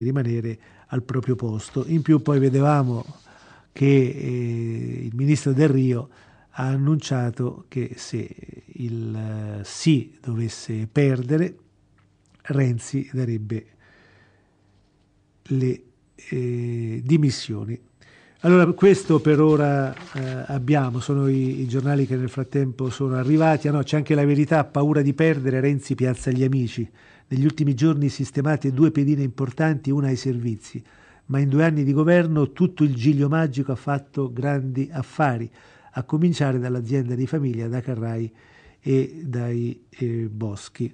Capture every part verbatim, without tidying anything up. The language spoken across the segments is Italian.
rimanere al proprio posto. In più poi vedevamo che eh, il ministro Del Rio ha annunciato che se il uh, sì dovesse perdere, Renzi darebbe le eh, dimissioni. Allora, questo per ora eh, abbiamo, sono i, i giornali che nel frattempo sono arrivati. Ah no, c'è anche La Verità, paura di perdere, Renzi piazza gli amici. Negli ultimi giorni sistemate due pedine importanti, una ai servizi, ma in due anni di governo tutto il Giglio Magico ha fatto grandi affari, a cominciare dall'azienda di famiglia, da Carrai e dai eh, Boschi.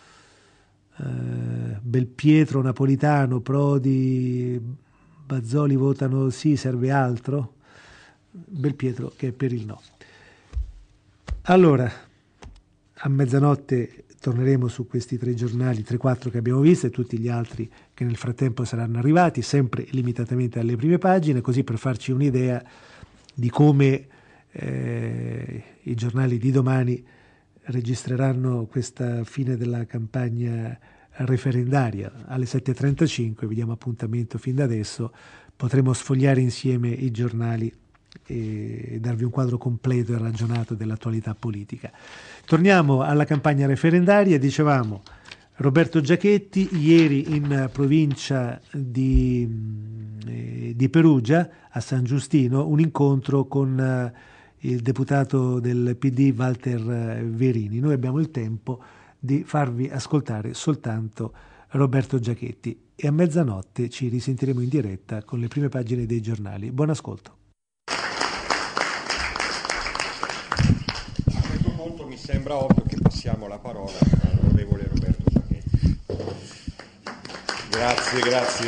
Uh, Belpietro, Napolitano, Prodi, Bazzoli votano sì, serve altro? Belpietro che è per il no. Allora, a mezzanotte torneremo su questi tre giornali, tre quattro che abbiamo visto e tutti gli altri che nel frattempo saranno arrivati, sempre limitatamente alle prime pagine, così per farci un'idea di come eh, i giornali di domani registreranno questa fine della campagna referendaria. Alle sette e trentacinque, vi diamo appuntamento fin da adesso, potremo sfogliare insieme i giornali e darvi un quadro completo e ragionato dell'attualità politica. Torniamo alla campagna referendaria. Dicevamo Roberto Giachetti ieri in provincia di, eh, di Perugia, a San Giustino, un incontro con eh, il deputato del P D Walter Verini. Noi abbiamo il tempo di farvi ascoltare soltanto Roberto Giachetti e a mezzanotte ci risentiremo in diretta con le prime pagine dei giornali. Buon ascolto. A questo punto mi sembra ovvio che passiamo la parola all'onorevole Roberto Giachetti. Grazie, grazie.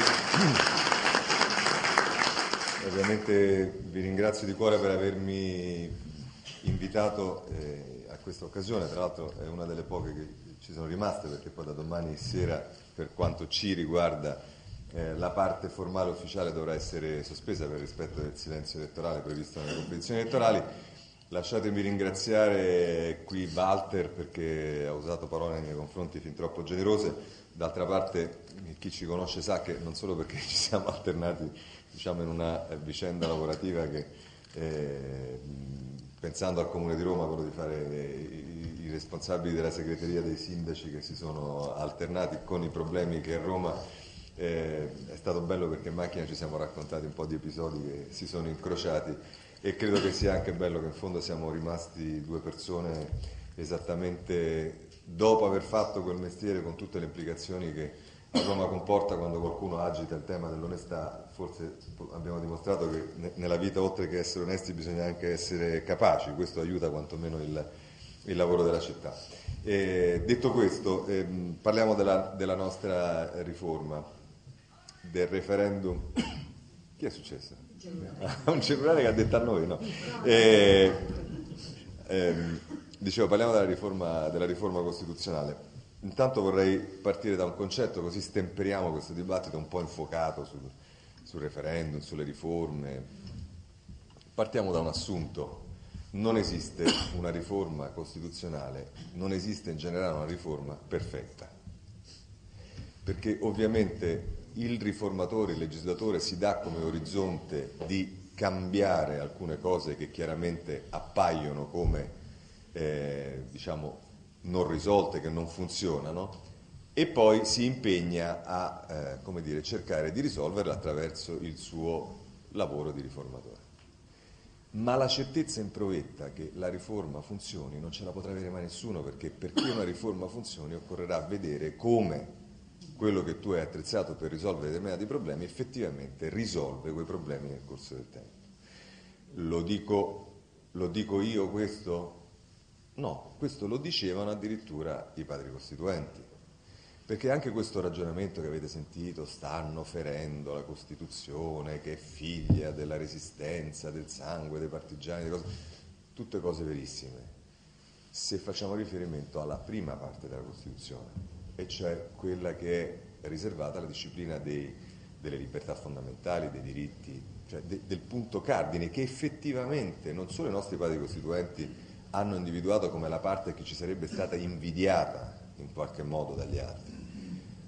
Ovviamente vi ringrazio di cuore per avermi invitato eh, a questa occasione. Tra l'altro è una delle poche che ci sono rimaste, perché poi da domani sera, per quanto ci riguarda, eh, la parte formale ufficiale dovrà essere sospesa per rispetto del silenzio elettorale previsto nelle competizioni elettorali. Lasciatemi ringraziare qui Walter, perché ha usato parole nei miei confronti fin troppo generose. D'altra parte chi ci conosce sa che non solo perché ci siamo alternati, diciamo, in una vicenda lavorativa che eh, pensando al Comune di Roma, quello di fare i, i responsabili della segreteria dei sindaci che si sono alternati con i problemi che a Roma eh, è stato bello, perché in macchina ci siamo raccontati un po' di episodi che si sono incrociati, e credo che sia anche bello che in fondo siamo rimasti due persone esattamente dopo aver fatto quel mestiere, con tutte le implicazioni che a Roma comporta quando qualcuno agita il tema dell'onestà. Forse abbiamo dimostrato che nella vita, oltre che essere onesti, bisogna anche essere capaci. Questo aiuta quantomeno il, il lavoro della città. E detto questo, ehm, parliamo della, della nostra riforma, del referendum. Chi è successo? Un cellulare che ha detto a noi, no? E, ehm, dicevo, parliamo della riforma, della riforma costituzionale. Intanto vorrei partire da un concetto, così stemperiamo questo dibattito un po' infocato sul, sul referendum, sulle riforme. Partiamo da un assunto: non esiste una riforma costituzionale, non esiste in generale una riforma perfetta, perché ovviamente il riformatore, il legislatore si dà come orizzonte di cambiare alcune cose che chiaramente appaiono come eh, diciamo non risolte, che non funzionano, e poi si impegna a eh, come dire, cercare di risolverle attraverso il suo lavoro di riformatore. Ma la certezza in provetta che la riforma funzioni non ce la potrà avere mai nessuno, perché perché una riforma funzioni occorrerà vedere come quello che tu hai attrezzato per risolvere determinati problemi effettivamente risolve quei problemi nel corso del tempo. Lo dico, lo dico io questo? No, questo lo dicevano addirittura i padri costituenti, perché anche questo ragionamento che avete sentito, stanno ferendo la Costituzione che è figlia della resistenza, del sangue, dei partigiani, delle cose, tutte cose verissime, se facciamo riferimento alla prima parte della Costituzione, e cioè quella che è riservata alla disciplina dei, delle libertà fondamentali, dei diritti, cioè de, del punto cardine che effettivamente non solo i nostri padri costituenti hanno individuato come la parte che ci sarebbe stata invidiata in qualche modo dagli altri,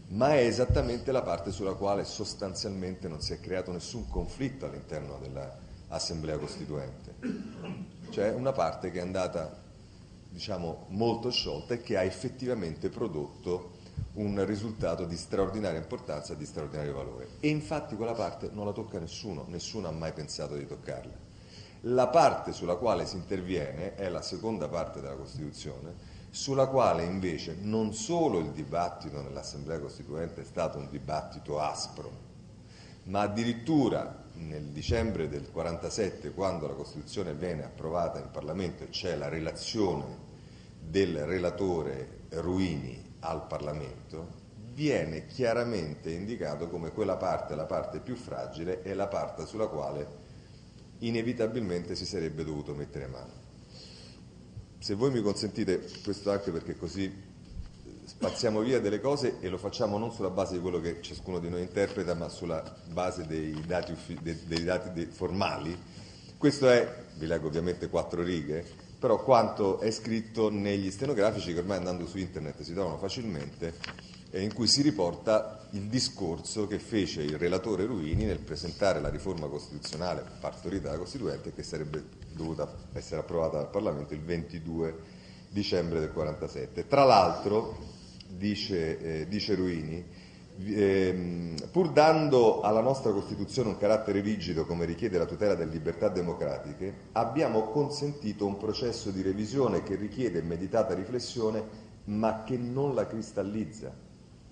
ma è esattamente la parte sulla quale sostanzialmente non si è creato nessun conflitto all'interno dell'Assemblea Costituente. Cioè una parte che è andata, diciamo, molto sciolta e che ha effettivamente prodotto un risultato di straordinaria importanza e di straordinario valore. E infatti quella parte non la tocca nessuno, nessuno ha mai pensato di toccarla. La parte sulla quale si interviene è la seconda parte della Costituzione, sulla quale invece non solo il dibattito nell'Assemblea Costituente è stato un dibattito aspro, ma addirittura nel dicembre del quarantasette, quando la Costituzione viene approvata in Parlamento e c'è la relazione del relatore Ruini al Parlamento, viene chiaramente indicato come quella parte, la parte più fragile, e la parte sulla quale inevitabilmente si sarebbe dovuto mettere mano. Se voi mi consentite, questo anche perché così spaziamo via delle cose e lo facciamo non sulla base di quello che ciascuno di noi interpreta, ma sulla base dei dati, dei, dei dati dei formali. Questo è, vi leggo ovviamente quattro righe, però quanto è scritto negli stenografici che ormai andando su internet si trovano facilmente, eh, in cui si riporta il discorso che fece il relatore Ruini nel presentare la riforma costituzionale partorita dalla Costituente, che sarebbe dovuta essere approvata dal Parlamento il ventidue dicembre del quarantasette. Tra l'altro, dice, eh, dice Ruini, eh, pur dando alla nostra Costituzione un carattere rigido come richiede la tutela delle libertà democratiche, abbiamo consentito un processo di revisione che richiede meditata riflessione, ma che non la cristallizza.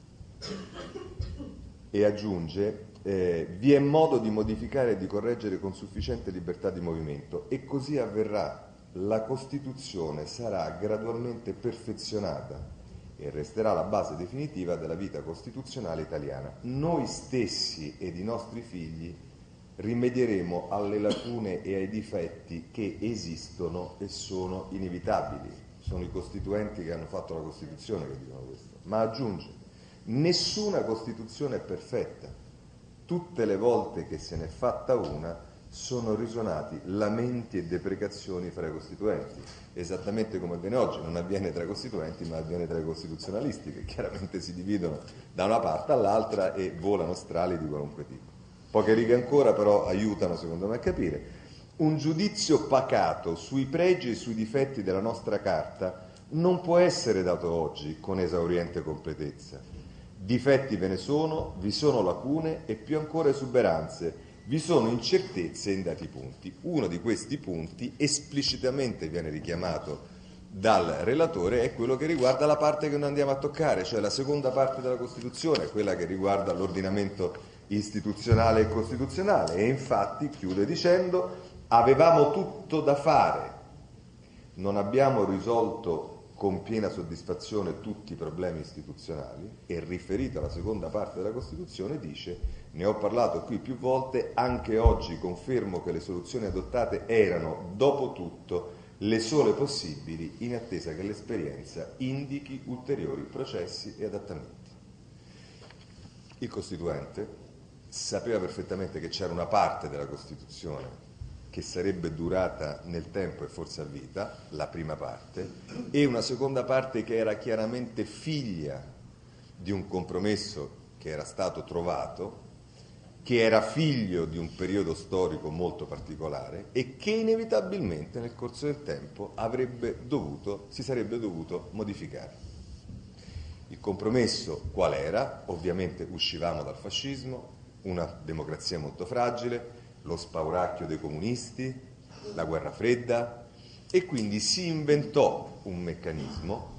E aggiunge, eh, vi è modo di modificare e di correggere con sufficiente libertà di movimento, e così avverrà. La Costituzione sarà gradualmente perfezionata e resterà la base definitiva della vita costituzionale italiana. Noi stessi ed i nostri figli rimedieremo alle lacune e ai difetti che esistono e sono inevitabili. Sono i costituenti che hanno fatto la Costituzione che dicono questo. Ma aggiunge, nessuna Costituzione è perfetta. Tutte le volte che se n'è fatta una sono risuonati lamenti e deprecazioni fra i costituenti, esattamente come avviene oggi. Non avviene tra i costituenti, ma avviene tra i costituzionalisti, che chiaramente si dividono da una parte all'altra e volano strali di qualunque tipo. Poche righe ancora però aiutano secondo me a capire. Un giudizio pacato sui pregi e sui difetti della nostra Carta non può essere dato oggi con esauriente completezza. Difetti ve ne sono, vi sono lacune e più ancora esuberanze, vi sono incertezze in dati punti. Uno di questi punti esplicitamente viene richiamato dal relatore, è quello che riguarda la parte che noi andiamo a toccare, cioè la seconda parte della Costituzione, quella che riguarda l'ordinamento istituzionale e costituzionale. E infatti chiude dicendo, avevamo tutto da fare, non abbiamo risolto con piena soddisfazione tutti i problemi istituzionali, e riferito alla seconda parte della Costituzione dice, ne ho parlato qui più volte, anche oggi confermo che le soluzioni adottate erano, dopo tutto, le sole possibili in attesa che l'esperienza indichi ulteriori processi e adattamenti. Il Costituente sapeva perfettamente che c'era una parte della Costituzione che sarebbe durata nel tempo e forse a vita, la prima parte, e una seconda parte che era chiaramente figlia di un compromesso che era stato trovato, che era figlio di un periodo storico molto particolare e che inevitabilmente nel corso del tempo avrebbe dovuto, si sarebbe dovuto modificare. Il compromesso qual era? Ovviamente uscivamo dal fascismo, una democrazia molto fragile, lo spauracchio dei comunisti, la guerra fredda, e quindi si inventò un meccanismo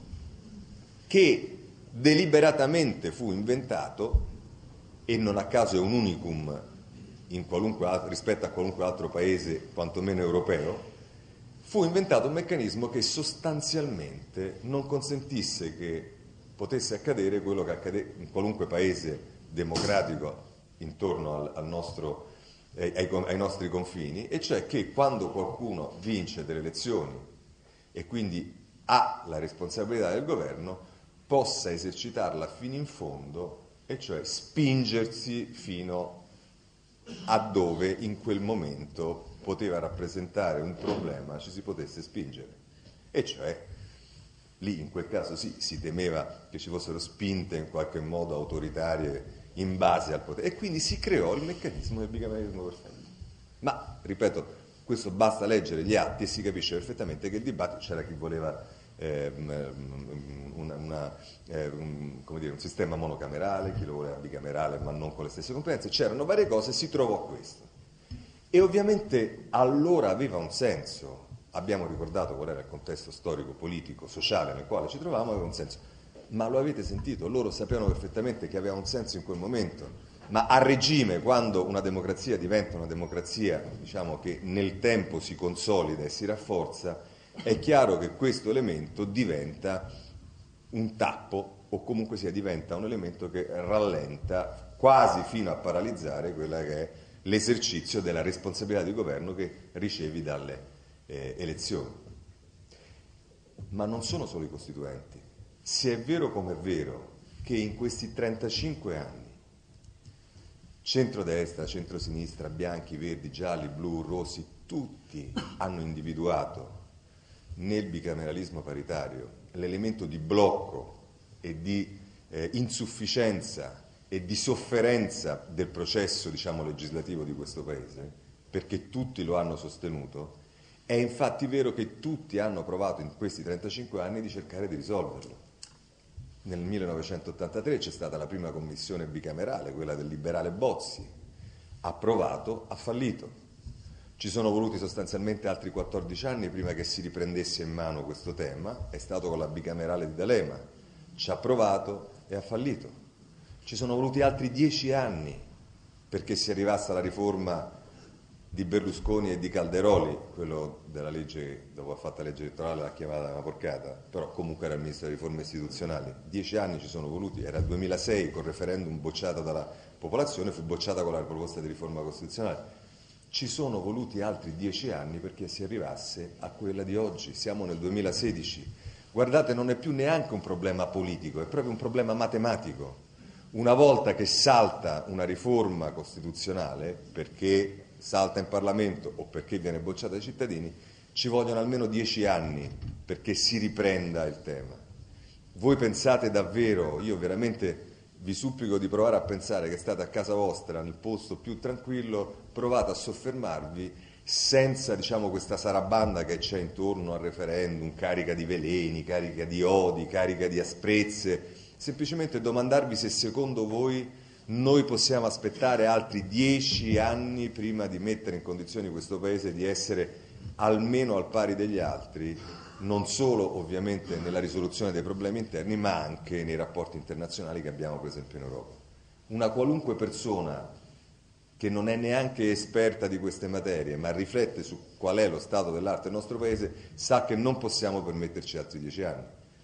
che deliberatamente fu inventato, e non a caso è un unicum in qualunque altro, rispetto a qualunque altro paese, quantomeno europeo, fu inventato un meccanismo che sostanzialmente non consentisse che potesse accadere quello che accade in qualunque paese democratico intorno al, al nostro Ai, ai nostri confini, e cioè che quando qualcuno vince delle elezioni e quindi ha la responsabilità del governo possa esercitarla fino in fondo, e cioè spingersi fino a dove in quel momento poteva rappresentare un problema, ci si potesse spingere, e cioè Lì in quel caso sì, si temeva che ci fossero spinte in qualche modo autoritarie in base al potere, e quindi si creò il meccanismo del bicameralismo perfetto. Ma, ripeto, questo basta leggere gli atti e si capisce perfettamente che il dibattito, c'era chi voleva eh, una, una, eh, un, come dire, un sistema monocamerale, chi lo voleva bicamerale ma non con le stesse competenze, c'erano varie cose, si trovò questo. E ovviamente allora aveva un senso, abbiamo ricordato qual era il contesto storico, politico, sociale nel quale ci trovavamo, aveva un senso. Ma lo avete sentito? Loro sapevano perfettamente che aveva un senso in quel momento. Ma a regime, quando una democrazia diventa una democrazia, diciamo, che nel tempo si consolida e si rafforza, è chiaro che questo elemento diventa un tappo, o comunque sia diventa un elemento che rallenta quasi fino a paralizzare quella che è l'esercizio della responsabilità di governo che ricevi dalle eh, elezioni. Ma non sono solo i costituenti. Se è vero come è vero che in questi trentacinque anni centrodestra, centrosinistra, bianchi, verdi, gialli, blu, rossi, tutti hanno individuato nel bicameralismo paritario l'elemento di blocco e di eh, insufficienza e di sofferenza del processo, diciamo, legislativo di questo Paese, perché tutti lo hanno sostenuto, è infatti vero che tutti hanno provato in questi trentacinque anni di cercare di risolverlo. Nel millenovecentottantatré c'è stata la prima commissione bicamerale, quella del liberale Bozzi, ha provato, ha fallito. Ci sono voluti sostanzialmente altri quattordici anni prima che si riprendesse in mano questo tema, è stato con la bicamerale di D'Alema, ci ha provato e ha fallito. Ci sono voluti altri dieci anni perché si arrivasse alla riforma di Berlusconi e di Calderoli, quello della legge, dopo ha fatto la legge elettorale, l'ha chiamata una porcata, però comunque era il ministro delle riforme istituzionali. Dieci anni ci sono voluti, era il duemilasei, col referendum bocciata dalla popolazione, fu bocciata con la proposta di riforma costituzionale. Ci sono voluti altri dieci anni perché si arrivasse a quella di oggi, siamo nel duemilasedici. Guardate, non è più neanche un problema politico, è proprio un problema matematico. Una volta che salta una riforma costituzionale, perché salta in Parlamento o perché viene bocciata dai cittadini, ci vogliono almeno dieci anni perché si riprenda il tema. Voi pensate davvero, io veramente vi supplico di provare a pensare che state a casa vostra, nel posto più tranquillo, provate a soffermarvi senza, diciamo, questa sarabanda che c'è intorno al referendum, carica di veleni, carica di odi, carica di asprezze, semplicemente domandarvi se secondo voi noi possiamo aspettare altri dieci anni prima di mettere in condizioni questo Paese di essere almeno al pari degli altri, non solo ovviamente nella risoluzione dei problemi interni, ma anche nei rapporti internazionali che abbiamo per esempio in Europa. Una qualunque persona che non è neanche esperta di queste materie, ma riflette su qual è lo stato dell'arte del nostro Paese, sa che non possiamo permetterci altri dieci anni.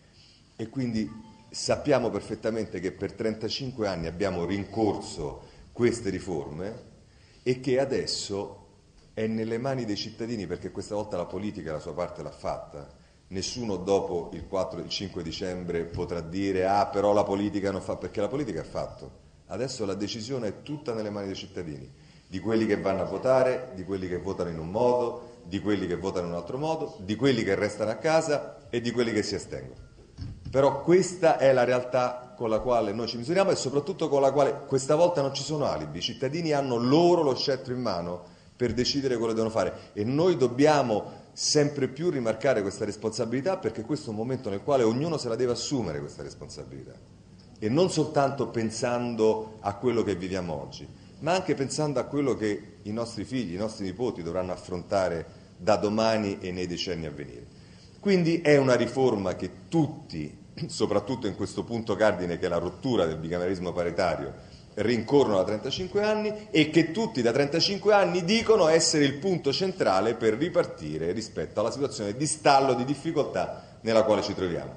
E quindi sappiamo perfettamente che per trentacinque anni abbiamo rincorso queste riforme e che adesso è nelle mani dei cittadini, perché questa volta la politica la sua parte l'ha fatta. Nessuno dopo il quattro, il cinque dicembre potrà dire ah però la politica non fa, perché la politica ha fatto. Adesso la decisione è tutta nelle mani dei cittadini, di quelli che vanno a votare, di quelli che votano in un modo, di quelli che votano in un altro modo, di quelli che restano a casa e di quelli che si astengono. Però questa è la realtà con la quale noi ci misuriamo e soprattutto con la quale questa volta non ci sono alibi. I cittadini hanno loro lo scettro in mano per decidere quello che devono fare e noi dobbiamo sempre più rimarcare questa responsabilità, perché questo è un momento nel quale ognuno se la deve assumere questa responsabilità e non soltanto pensando a quello che viviamo oggi, ma anche pensando a quello che i nostri figli, i nostri nipoti dovranno affrontare da domani e nei decenni a venire. Quindi è una riforma che tutti, soprattutto in questo punto cardine che è la rottura del bicameralismo paritario, rincorrono da trentacinque anni e che tutti da trentacinque anni dicono essere il punto centrale per ripartire rispetto alla situazione di stallo, di difficoltà nella quale ci troviamo.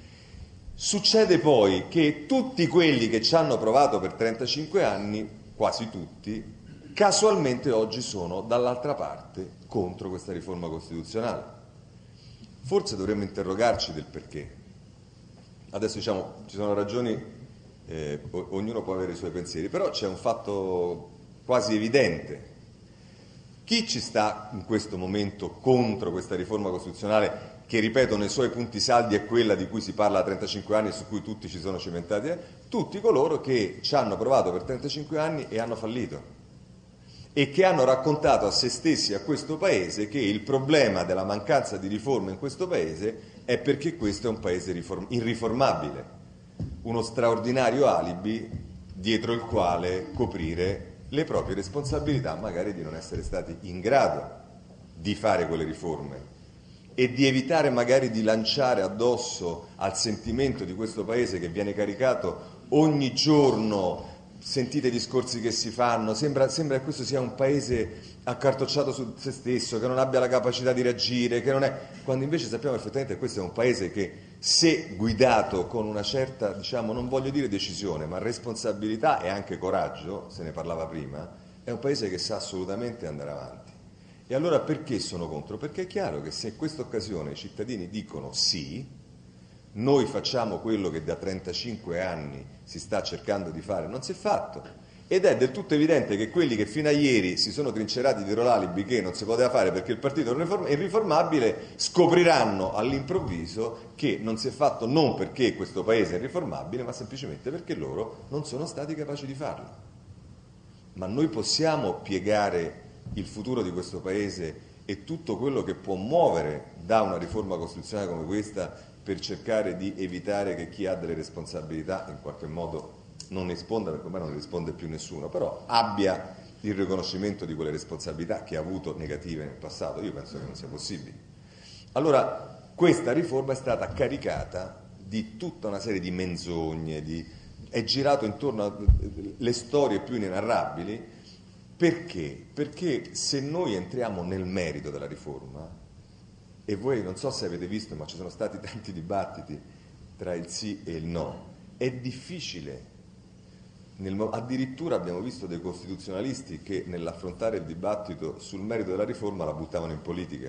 Succede poi che tutti quelli che ci hanno provato per trentacinque anni, quasi tutti, casualmente oggi sono dall'altra parte contro questa riforma costituzionale. Forse dovremmo interrogarci del perché. Adesso diciamo, ci sono ragioni, eh, ognuno può avere i suoi pensieri, però c'è un fatto quasi evidente. Chi ci sta in questo momento contro questa riforma costituzionale che ripeto nei suoi punti saldi è quella di cui si parla da trentacinque anni e su cui tutti ci sono cimentati, eh? Tutti coloro che ci hanno provato per trentacinque anni e hanno fallito e che hanno raccontato a se stessi e a questo Paese che il problema della mancanza di riforme in questo Paese è perché questo è un Paese riform- irriformabile, uno straordinario alibi dietro il quale coprire le proprie responsabilità, magari di non essere stati in grado di fare quelle riforme e di evitare magari di lanciare addosso al sentimento di questo Paese che viene caricato ogni giorno. Sentite i discorsi che si fanno, sembra, sembra che questo sia un paese accartocciato su se stesso, che non abbia la capacità di reagire, che non è... quando invece sappiamo perfettamente che questo è un paese che, se guidato con una certa, diciamo, non voglio dire decisione, ma responsabilità e anche coraggio, se ne parlava prima, è un paese che sa assolutamente andare avanti. E allora perché sono contro? Perché è chiaro che se in questa occasione i cittadini dicono sì, noi facciamo quello che da trentacinque anni si sta cercando di fare, non si è fatto. Ed è del tutto evidente che quelli che fino a ieri si sono trincerati dietro l'alibi che non si poteva fare perché il partito è irriformabile, scopriranno all'improvviso che non si è fatto non perché questo paese è irriformabile, ma semplicemente perché loro non sono stati capaci di farlo. Ma noi possiamo piegare il futuro di questo paese e tutto quello che può muovere da una riforma costituzionale come questa per cercare di evitare che chi ha delle responsabilità in qualche modo non risponda, perché ormai non risponde più nessuno, però abbia il riconoscimento di quelle responsabilità che ha avuto negative nel passato. Io penso che non sia possibile. Allora, questa riforma è stata caricata di tutta una serie di menzogne, di... è girato intorno alle storie più inenarrabili. Perché? Perché se noi entriamo nel merito della riforma, e voi non so se avete visto, ma ci sono stati tanti dibattiti tra il sì e il no, è difficile. Nel, addirittura abbiamo visto dei costituzionalisti che nell'affrontare il dibattito sul merito della riforma la buttavano in politica.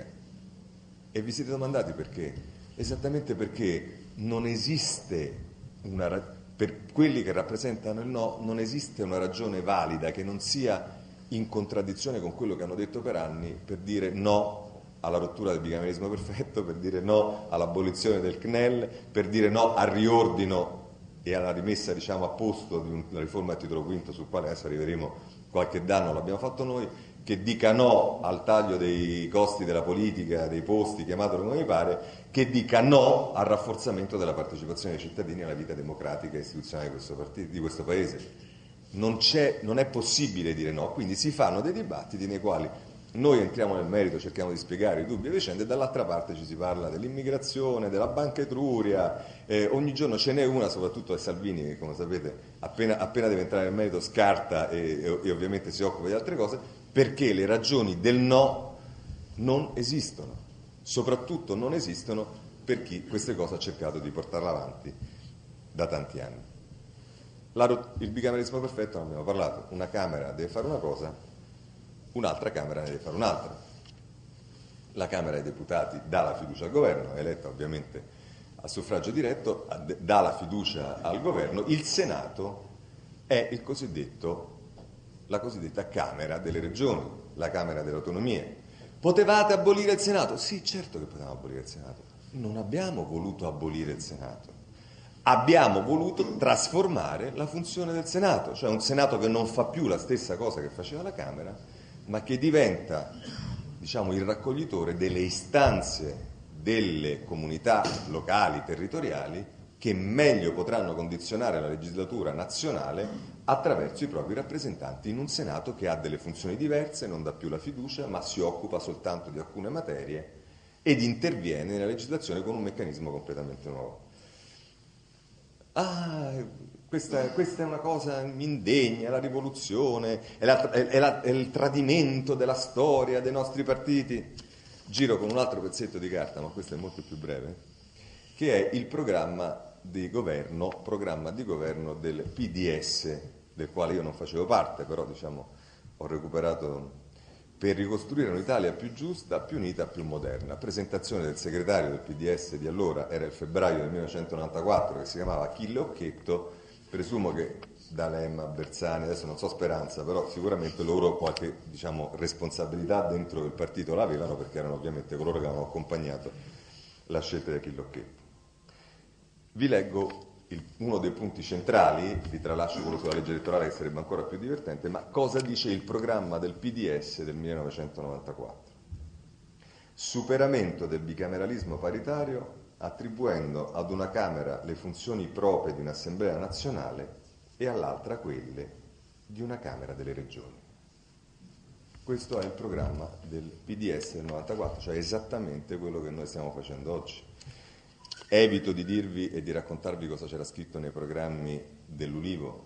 E vi siete domandati perché? Esattamente perché non esiste una, per quelli che rappresentano il no, non esiste una ragione valida che non sia in contraddizione con quello che hanno detto per anni per dire no alla rottura del bicameralismo perfetto, per dire no all'abolizione del C N E L, per dire no al riordino e alla rimessa, diciamo, a posto di una riforma a titolo quinto, sul quale adesso arriveremo, qualche danno l'abbiamo fatto noi, che dica no al taglio dei costi della politica, dei posti, chiamatelo come vi pare, che dica no al rafforzamento della partecipazione dei cittadini alla vita democratica e istituzionale di questo, partito, di questo Paese. Non, c'è, non è possibile dire no, quindi si fanno dei dibattiti nei quali noi entriamo nel merito, cerchiamo di spiegare i dubbi e vicende, e dall'altra parte ci si parla dell'immigrazione, della Banca Etruria, eh, ogni giorno ce n'è una, soprattutto a Salvini, che come sapete appena, appena deve entrare nel merito scarta e, e, e ovviamente si occupa di altre cose, perché le ragioni del no non esistono, soprattutto non esistono per chi queste cose ha cercato di portarle avanti da tanti anni. La, il bicameralismo perfetto, non abbiamo parlato, una Camera deve fare una cosa, un'altra Camera ne deve fare un'altra. La Camera dei Deputati dà la fiducia al governo, è eletta ovviamente a suffragio diretto, dà la fiducia al governo. Il Senato è il cosiddetto, la cosiddetta Camera delle Regioni, la Camera delle Autonomie. Potevate abolire il Senato? Sì, certo che potevamo abolire il Senato. Non abbiamo voluto abolire il Senato. Abbiamo voluto trasformare la funzione del Senato, cioè un Senato che non fa più la stessa cosa che faceva la Camera, ma che diventa, diciamo, il raccoglitore delle istanze delle comunità locali, territoriali, che meglio potranno condizionare la legislatura nazionale attraverso i propri rappresentanti in un Senato che ha delle funzioni diverse, non dà più la fiducia, ma si occupa soltanto di alcune materie ed interviene nella legislazione con un meccanismo completamente nuovo. Ah, questa, questa è una cosa indegna, la rivoluzione, è, la, è, è, la, è il tradimento della storia dei nostri partiti. Giro con un altro pezzetto di carta, ma questo è molto più breve, che è il programma di governo, programma di governo del P D S, del quale io non facevo parte, però diciamo ho recuperato per ricostruire un'Italia più giusta, più unita, più moderna. Presentazione del segretario del P D S di allora, era il febbraio del millenovecentonovantaquattro, che si chiamava Achille Occhetto, presumo che D'Alema, Bersani, adesso non so Speranza, però sicuramente loro qualche, diciamo, responsabilità dentro il partito l'avevano, perché erano ovviamente coloro che avevano accompagnato la scelta di Achille Occhetto. Vi leggo il, uno dei punti centrali, vi tralascio quello sulla legge elettorale che sarebbe ancora più divertente, ma cosa dice il programma del P D S del millenovecentonovantaquattro? Superamento del bicameralismo paritario attribuendo ad una Camera le funzioni proprie di un'Assemblea nazionale e all'altra quelle di una Camera delle Regioni. Questo è il programma del P D S del novantaquattro, cioè esattamente quello che noi stiamo facendo oggi. Evito di dirvi e di raccontarvi cosa c'era scritto nei programmi dell'Ulivo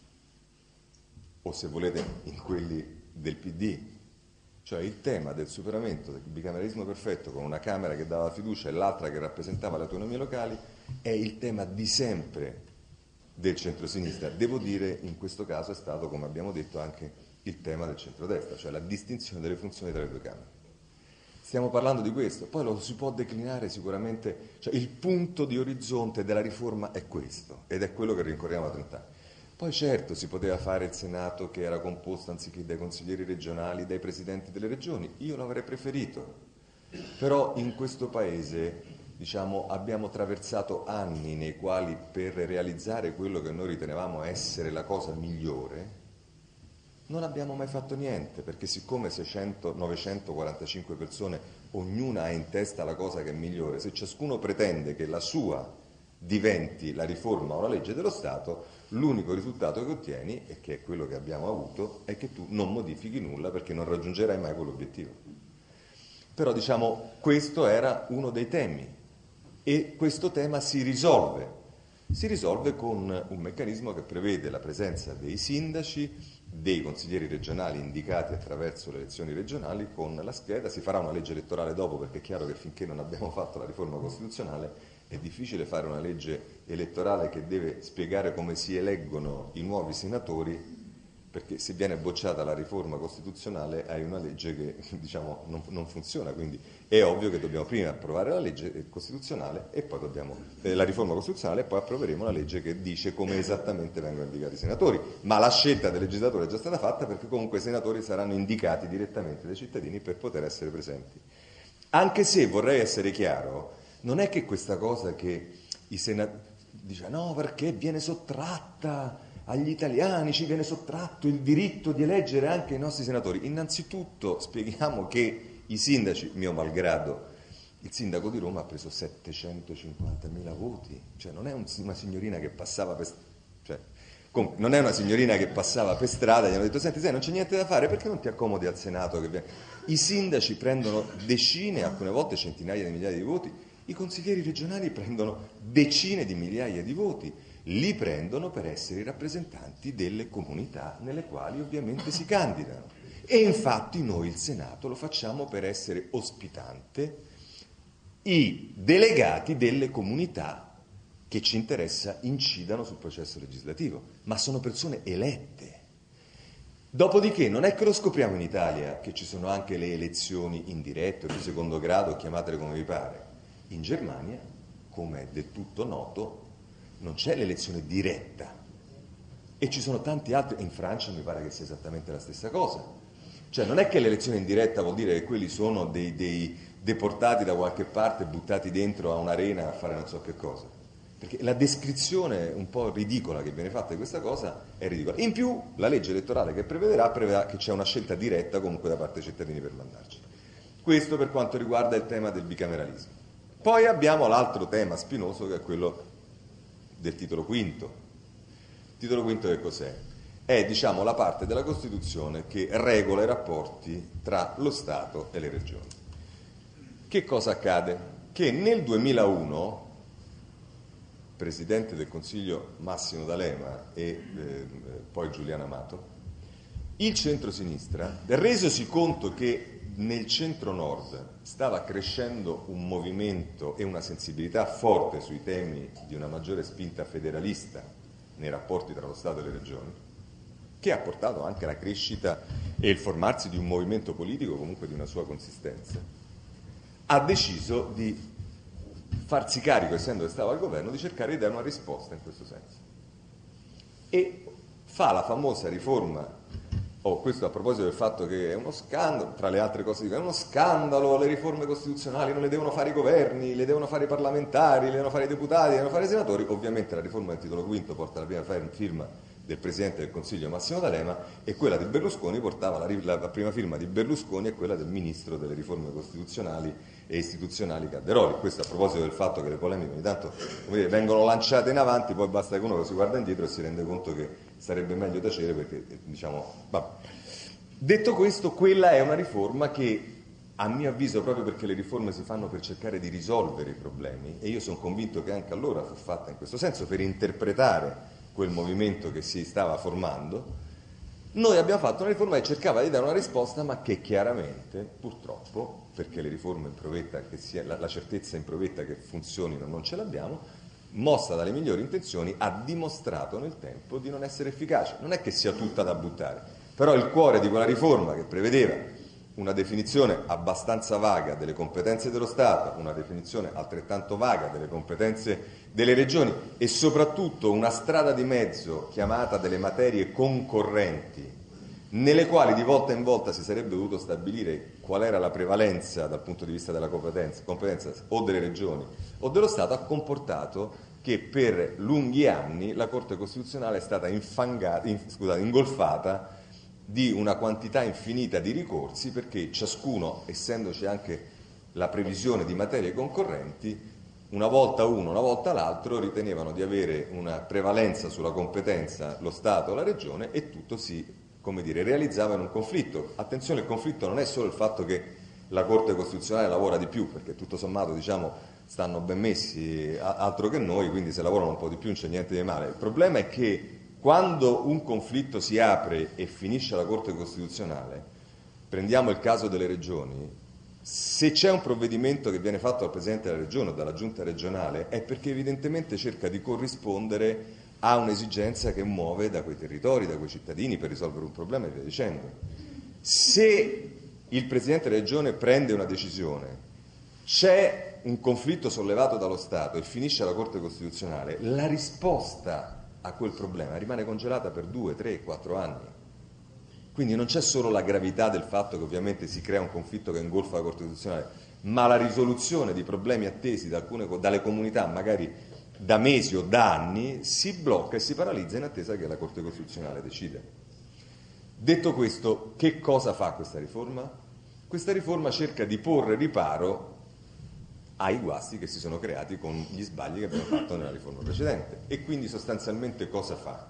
o, se volete, in quelli del P D. Cioè il tema del superamento del bicameralismo perfetto con una Camera che dava fiducia e l'altra che rappresentava le autonomie locali è il tema di sempre del centrosinistra. Devo dire, in questo caso è stato, come abbiamo detto, anche il tema del centrodestra, cioè la distinzione delle funzioni tra le due Camere. Stiamo parlando di questo, poi lo si può declinare sicuramente, cioè il punto di orizzonte della riforma è questo, ed è quello che rincorriamo da trent'anni. Poi certo si poteva fare il Senato che era composto anziché dai consiglieri regionali, dai presidenti delle regioni, io l'avrei preferito, però in questo Paese diciamo, abbiamo attraversato anni nei quali per realizzare quello che noi ritenevamo essere la cosa migliore non abbiamo mai fatto niente, perché siccome seicento novecentoquarantacinque persone, ognuna ha in testa la cosa che è migliore, se ciascuno pretende che la sua diventi la riforma o la legge dello Stato, l'unico risultato che ottieni, e che è quello che abbiamo avuto, è che tu non modifichi nulla perché non raggiungerai mai quell'obiettivo. Però diciamo questo era uno dei temi e questo tema si risolve. Si risolve con un meccanismo che prevede la presenza dei sindaci, dei consiglieri regionali indicati attraverso le elezioni regionali con la scheda. Si farà una legge elettorale dopo, perché è chiaro che finché non abbiamo fatto la riforma costituzionale è difficile fare una legge elettorale che deve spiegare come si eleggono i nuovi senatori, perché se viene bocciata la riforma costituzionale hai una legge che diciamo non, non funziona, quindi è ovvio che dobbiamo prima approvare la legge costituzionale e poi dobbiamo eh, la riforma costituzionale e poi approveremo la legge che dice come esattamente vengono indicati i senatori, ma la scelta del legislatore è già stata fatta, perché comunque i senatori saranno indicati direttamente dai cittadini per poter essere presenti. Anche se, vorrei essere chiaro, non è che questa cosa che i senatori dice no perché viene sottratta agli italiani, ci viene sottratto il diritto di eleggere anche i nostri senatori. Innanzitutto spieghiamo che i sindaci, mio malgrado, il sindaco di Roma ha preso settecentocinquantamila voti, cioè non è un, una signorina che passava per, cioè, com, non è una signorina che passava per strada e gli hanno detto senti, sai, non c'è niente da fare, perché non ti accomodi al Senato? Che viene? I sindaci prendono decine, alcune volte centinaia di migliaia di voti, i consiglieri regionali prendono decine di migliaia di voti, li prendono per essere i rappresentanti delle comunità nelle quali ovviamente si candidano. E infatti noi il Senato lo facciamo per essere ospitante i delegati delle comunità che ci interessa incidano sul processo legislativo, ma sono persone elette. Dopodiché non è che lo scopriamo in Italia che ci sono anche le elezioni indirette o di secondo grado, chiamatele come vi pare. In Germania, come è del tutto noto, non c'è l'elezione diretta e ci sono tanti altri, in Francia mi pare che sia esattamente la stessa cosa, cioè non è che l'elezione indiretta vuol dire che quelli sono dei, dei deportati da qualche parte, buttati dentro a un'arena a fare non so che cosa, perché la descrizione un po' ridicola che viene fatta di questa cosa è ridicola. In più la legge elettorale che prevederà prevederà che c'è una scelta diretta comunque da parte dei cittadini per mandarci. Questo per quanto riguarda il tema del bicameralismo. Poi abbiamo l'altro tema spinoso che è quello del titolo quinto. Il titolo quinto che cos'è? È, diciamo, la parte della Costituzione che regola i rapporti tra lo Stato e le regioni. Che cosa accade? Che nel duemilauno, Presidente del Consiglio Massimo D'Alema e eh, poi Giuliano Amato, il centrosinistra, resosi conto che nel centro-nord stava crescendo un movimento e una sensibilità forte sui temi di una maggiore spinta federalista nei rapporti tra lo Stato e le regioni, che ha portato anche alla crescita e il formarsi di un movimento politico comunque di una sua consistenza, ha deciso di farsi carico, essendo che stava al governo, di cercare di dare una risposta in questo senso. E fa la famosa riforma Oh, questo a proposito del fatto che è uno scandalo, tra le altre cose dico, è uno scandalo, le riforme costituzionali non le devono fare i governi, le devono fare i parlamentari, le devono fare i deputati, le devono fare i senatori. Ovviamente la riforma del titolo quinto porta la prima firma del Presidente del Consiglio Massimo D'Alema e quella di Berlusconi portava la, la, la prima firma di Berlusconi e quella del Ministro delle riforme costituzionali e istituzionali Calderoli. Questo a proposito del fatto che le polemiche ogni tanto come dire, vengono lanciate in avanti, poi basta che uno si guarda indietro e si rende conto che sarebbe meglio tacere perché, diciamo, vabbè. Detto questo, quella è una riforma che, a mio avviso, proprio perché le riforme si fanno per cercare di risolvere i problemi, e io sono convinto che anche allora fu fatta in questo senso, per interpretare quel movimento che si stava formando, noi abbiamo fatto una riforma che cercava di dare una risposta, ma che chiaramente, purtroppo, perché le riforme in provetta, che sia, la, la certezza in provetta che funzionino non ce l'abbiamo, mossa dalle migliori intenzioni, ha dimostrato nel tempo di non essere efficace. Non è che sia tutta da buttare, però il cuore di quella riforma che prevedeva una definizione abbastanza vaga delle competenze dello Stato, una definizione altrettanto vaga delle competenze delle regioni e soprattutto una strada di mezzo chiamata delle materie concorrenti, nelle quali di volta in volta si sarebbe dovuto stabilire qual era la prevalenza dal punto di vista della competenza, competenza o delle regioni o dello Stato, ha comportato che per lunghi anni la Corte Costituzionale è stata infangata, in, scusate, ingolfata di una quantità infinita di ricorsi, perché ciascuno, essendoci anche la previsione di materie concorrenti, una volta uno, una volta l'altro ritenevano di avere una prevalenza sulla competenza lo Stato o la Regione e tutto si, come dire, realizzava in un conflitto. Attenzione, il conflitto non è solo il fatto che la Corte Costituzionale lavora di più, perché tutto sommato, diciamo, stanno ben messi altro che noi, quindi se lavorano un po' di più non c'è niente di male. Il problema è che quando un conflitto si apre e finisce alla Corte Costituzionale, prendiamo il caso delle regioni, se c'è un provvedimento che viene fatto dal Presidente della Regione o dalla Giunta regionale è perché evidentemente cerca di corrispondere a un'esigenza che muove da quei territori, da quei cittadini per risolvere un problema e via dicendo. Se il Presidente della Regione prende una decisione, c'è un conflitto sollevato dallo Stato e finisce alla Corte Costituzionale, la risposta a quel problema rimane congelata per due, tre, quattro anni. Quindi non c'è solo la gravità del fatto che ovviamente si crea un conflitto che ingolfa la Corte Costituzionale, ma la risoluzione di problemi attesi da alcune, dalle comunità, magari da mesi o da anni, si blocca e si paralizza in attesa che la Corte Costituzionale decida. Detto questo, che cosa fa questa riforma? Questa riforma cerca di porre riparo ai guasti che si sono creati con gli sbagli che abbiamo fatto nella riforma precedente. E quindi sostanzialmente cosa fa?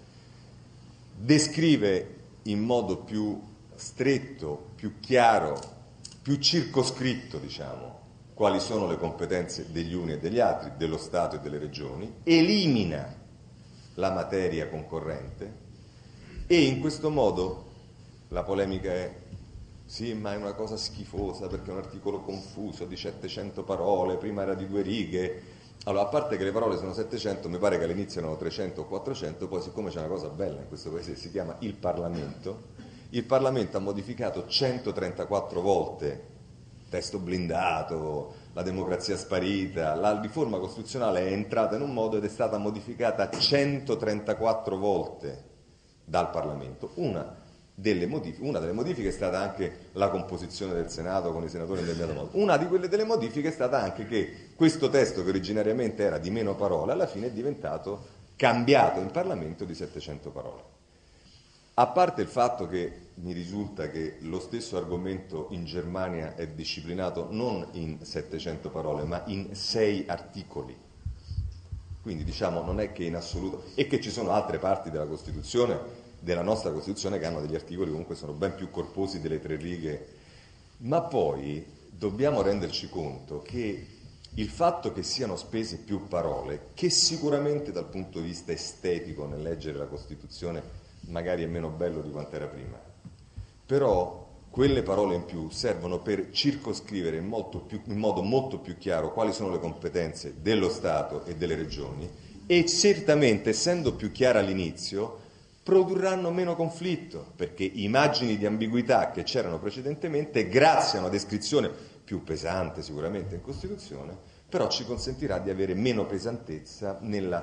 Descrive in modo più stretto, più chiaro, più circoscritto, diciamo, quali sono le competenze degli uni e degli altri, dello Stato e delle regioni, elimina la materia concorrente e in questo modo la polemica è sì, ma è una cosa schifosa perché è un articolo confuso di settecento parole, prima era di due righe. Allora, a parte che le parole sono settecento, mi pare che all'inizio erano trecento o quattrocento, poi siccome c'è una cosa bella in questo paese che si chiama il Parlamento, il Parlamento ha modificato centotrentaquattro volte testo blindato, la democrazia sparita, la riforma costituzionale è entrata in un modo ed è stata modificata centotrentaquattro volte dal Parlamento. Una delle modifiche, una delle modifiche è stata anche la composizione del Senato con i senatori in determinato modo. Una di quelle delle modifiche è stata anche che questo testo, che originariamente era di meno parole, alla fine è diventato cambiato in Parlamento di settecento parole. A parte il fatto che mi risulta che lo stesso argomento in Germania è disciplinato non in settecento parole, ma in sei articoli. Quindi diciamo non è che in assoluto, e che ci sono altre parti della Costituzione, della nostra Costituzione, che hanno degli articoli comunque sono ben più corposi delle tre righe, ma poi dobbiamo renderci conto che il fatto che siano spese più parole, che sicuramente dal punto di vista estetico nel leggere la Costituzione magari è meno bello di quanto era prima, però quelle parole in più servono per circoscrivere in, molto più, in modo molto più chiaro quali sono le competenze dello Stato e delle regioni e certamente, essendo più chiara all'inizio, produrranno meno conflitto, perché i margini di ambiguità che c'erano precedentemente, grazie a una descrizione più pesante sicuramente in Costituzione, però ci consentirà di avere meno pesantezza nella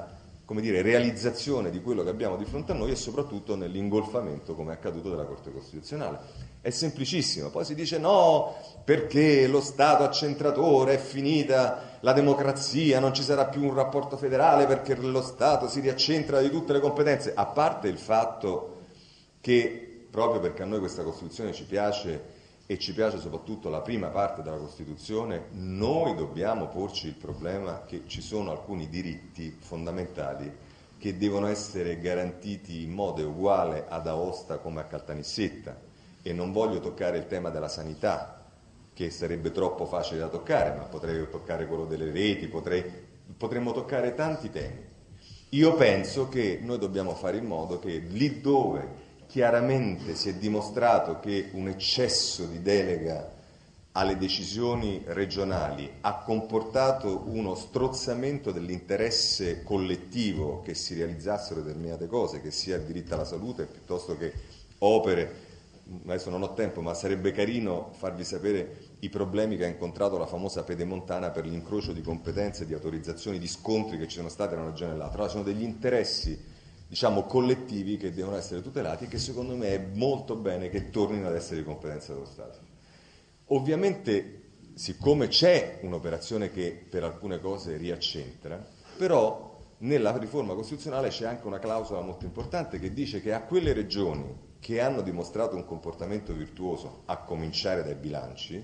come dire, realizzazione di quello che abbiamo di fronte a noi e soprattutto nell'ingolfamento, come è accaduto della Corte Costituzionale. È semplicissimo, poi si dice no, perché lo Stato accentratore, è finita la democrazia, non ci sarà più un rapporto federale perché lo Stato si riaccentra di tutte le competenze, a parte il fatto che, proprio perché a noi questa Costituzione ci piace e ci piace soprattutto la prima parte della Costituzione, noi dobbiamo porci il problema che ci sono alcuni diritti fondamentali che devono essere garantiti in modo uguale ad Aosta come a Caltanissetta. E non voglio toccare il tema della sanità, che sarebbe troppo facile da toccare, ma potrei toccare quello delle reti, potrei, potremmo toccare tanti temi. Io penso che noi dobbiamo fare in modo che lì dove chiaramente si è dimostrato che un eccesso di delega alle decisioni regionali ha comportato uno strozzamento dell'interesse collettivo che si realizzassero determinate cose, che sia il diritto alla salute piuttosto che opere. Adesso non ho tempo, ma sarebbe carino farvi sapere i problemi che ha incontrato la famosa Pedemontana per l'incrocio di competenze, di autorizzazioni, di scontri che ci sono stati da una regione all'altra. Allora, sono degli interessi, diciamo, collettivi che devono essere tutelati e che secondo me è molto bene che tornino ad essere di competenza dello Stato. Ovviamente, siccome c'è un'operazione che per alcune cose riaccentra, però nella riforma costituzionale c'è anche una clausola molto importante che dice che a quelle regioni che hanno dimostrato un comportamento virtuoso, a cominciare dai bilanci,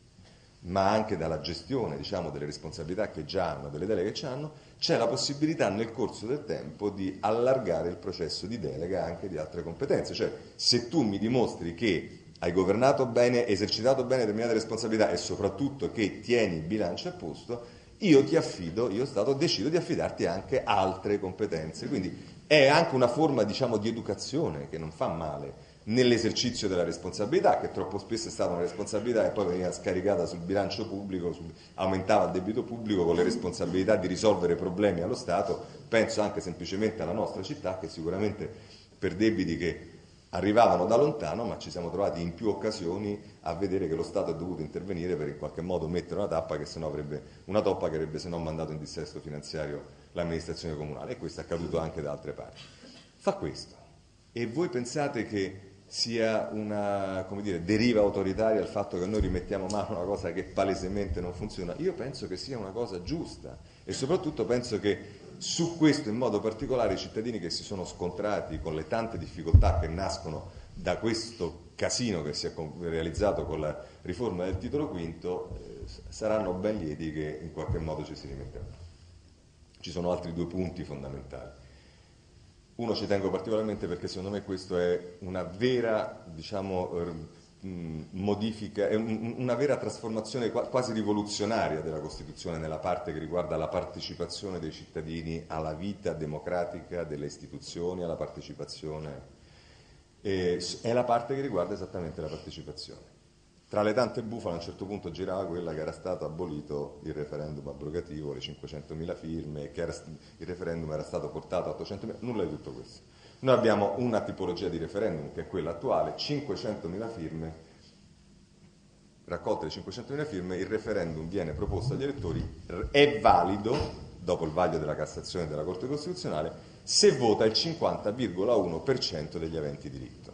ma anche dalla gestione, diciamo, delle responsabilità che già hanno, delle deleghe che già hanno, c'è la possibilità nel corso del tempo di allargare il processo di delega anche di altre competenze. Cioè, se tu mi dimostri che hai governato bene, esercitato bene determinate responsabilità e soprattutto che tieni il bilancio a posto, io ti affido, io Stato decido di affidarti anche altre competenze. Quindi è anche una forma, diciamo, di educazione che non fa male nell'esercizio della responsabilità, che troppo spesso è stata una responsabilità e poi veniva scaricata sul bilancio pubblico, sul, aumentava il debito pubblico con le responsabilità di risolvere problemi allo Stato. Penso anche semplicemente alla nostra città, che sicuramente per debiti che arrivavano da lontano, ma ci siamo trovati in più occasioni a vedere che lo Stato è dovuto intervenire per in qualche modo mettere una tappa che sennò avrebbe, una toppa che avrebbe sennò mandato in dissesto finanziario l'amministrazione comunale, e questo è accaduto anche da altre parti. Fa questo. E voi pensate che sia una, come dire, deriva autoritaria il fatto che noi rimettiamo mano a una cosa che palesemente non funziona? Io penso che sia una cosa giusta e soprattutto penso che su questo in modo particolare i cittadini che si sono scontrati con le tante difficoltà che nascono da questo casino che si è realizzato con la riforma del titolo quinto eh, saranno ben lieti che in qualche modo ci si rimetterà. Ci sono altri due punti fondamentali. Uno ci tengo particolarmente perché secondo me questo è una vera, diciamo, modifica, è una vera trasformazione quasi rivoluzionaria della Costituzione nella parte che riguarda la partecipazione dei cittadini alla vita democratica delle istituzioni, alla partecipazione. E è la parte che riguarda esattamente la partecipazione. Tra le tante bufale a un certo punto girava quella che era stato abolito il referendum abrogativo, le cinquecentomila firme, che era, il referendum era stato portato a ottocentomila, nulla di tutto questo. Noi abbiamo una tipologia di referendum che è quella attuale, cinquecentomila firme, raccolte le cinquecentomila firme, il referendum viene proposto agli elettori, è valido, dopo il vaglio della Cassazione e della Corte Costituzionale, se vota il cinquanta virgola uno per cento degli aventi diritto.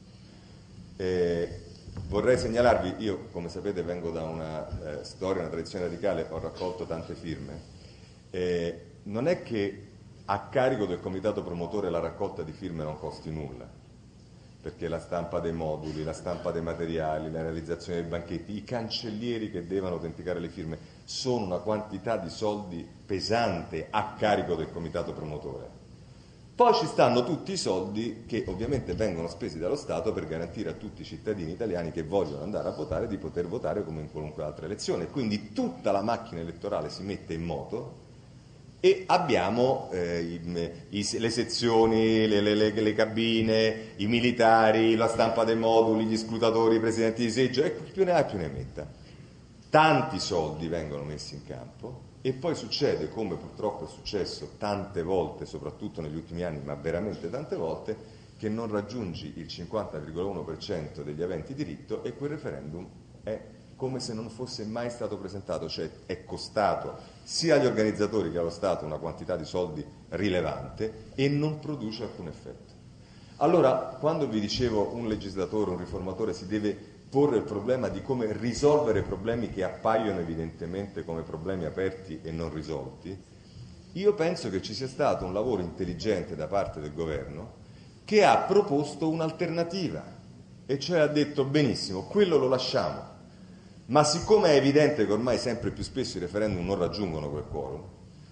Eh, Vorrei segnalarvi, io come sapete vengo da una eh, storia, una tradizione radicale, ho raccolto tante firme, eh, non è che a carico del comitato promotore la raccolta di firme non costi nulla, perché la stampa dei moduli, la stampa dei materiali, la realizzazione dei banchetti, i cancellieri che devono autenticare le firme sono una quantità di soldi pesante a carico del comitato promotore. Poi ci stanno tutti i soldi che ovviamente vengono spesi dallo Stato per garantire a tutti i cittadini italiani che vogliono andare a votare di poter votare come in qualunque altra elezione. Quindi tutta la macchina elettorale si mette in moto e abbiamo eh, i, i, le sezioni, le, le, le, le cabine, i militari, la stampa dei moduli, gli scrutatori, i presidenti di seggio, e più ne ha più ne metta. Tanti soldi vengono messi in campo. E poi succede, come purtroppo è successo tante volte, soprattutto negli ultimi anni, ma veramente tante volte, che non raggiungi il cinquanta virgola uno per cento degli aventi diritto e quel referendum è come se non fosse mai stato presentato, cioè è costato sia agli organizzatori che allo Stato una quantità di soldi rilevante e non produce alcun effetto. Allora, quando vi dicevo un legislatore, un riformatore si deve porre il problema di come risolvere problemi che appaiono evidentemente come problemi aperti e non risolti, io penso che ci sia stato un lavoro intelligente da parte del governo che ha proposto un'alternativa, e cioè ha detto benissimo, quello lo lasciamo, ma siccome è evidente che ormai sempre più spesso i referendum non raggiungono quel quorum,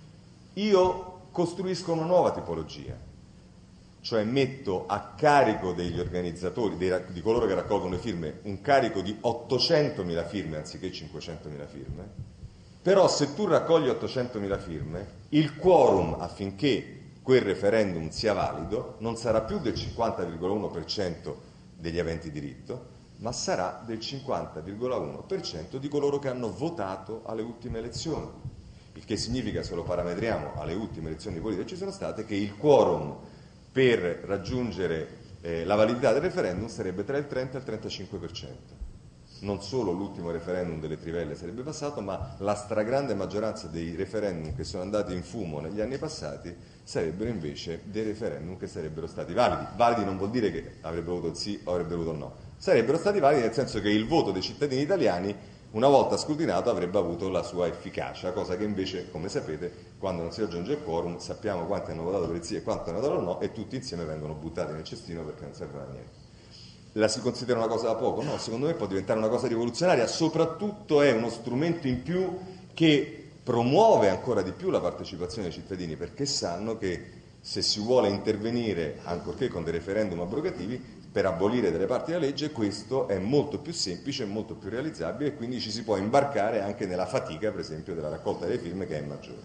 io costruisco una nuova tipologia, cioè metto a carico degli organizzatori, dei, di coloro che raccolgono le firme, un carico di ottocentomila firme anziché cinquecentomila firme, però se tu raccogli ottocentomila firme, il quorum affinché quel referendum sia valido non sarà più del cinquanta virgola uno per cento degli aventi diritto, ma sarà del cinquanta virgola uno per cento di coloro che hanno votato alle ultime elezioni. Il che significa, se lo parametriamo alle ultime elezioni politiche che ci sono state, che il quorum per raggiungere eh, la validità del referendum sarebbe tra il trenta e il trentacinque per cento. Non solo l'ultimo referendum delle trivelle sarebbe passato, ma la stragrande maggioranza dei referendum che sono andati in fumo negli anni passati sarebbero invece dei referendum che sarebbero stati validi. Validi non vuol dire che avrebbero avuto il sì o avrebbero avuto il no. Sarebbero stati validi nel senso che il voto dei cittadini italiani, una volta scrutinato, avrebbe avuto la sua efficacia, cosa che invece, come sapete, quando non si raggiunge il quorum, sappiamo quanti hanno votato per il sì e quanti hanno votato per il no, e tutti insieme vengono buttati nel cestino perché non servono a niente. La si considera una cosa da poco? No, secondo me può diventare una cosa rivoluzionaria, soprattutto è uno strumento in più che promuove ancora di più la partecipazione dei cittadini, perché sanno che se si vuole intervenire, ancorché con dei referendum abrogativi, per abolire delle parti della legge, questo è molto più semplice e molto più realizzabile, e quindi ci si può imbarcare anche nella fatica, per esempio, della raccolta delle firme, che è maggiore.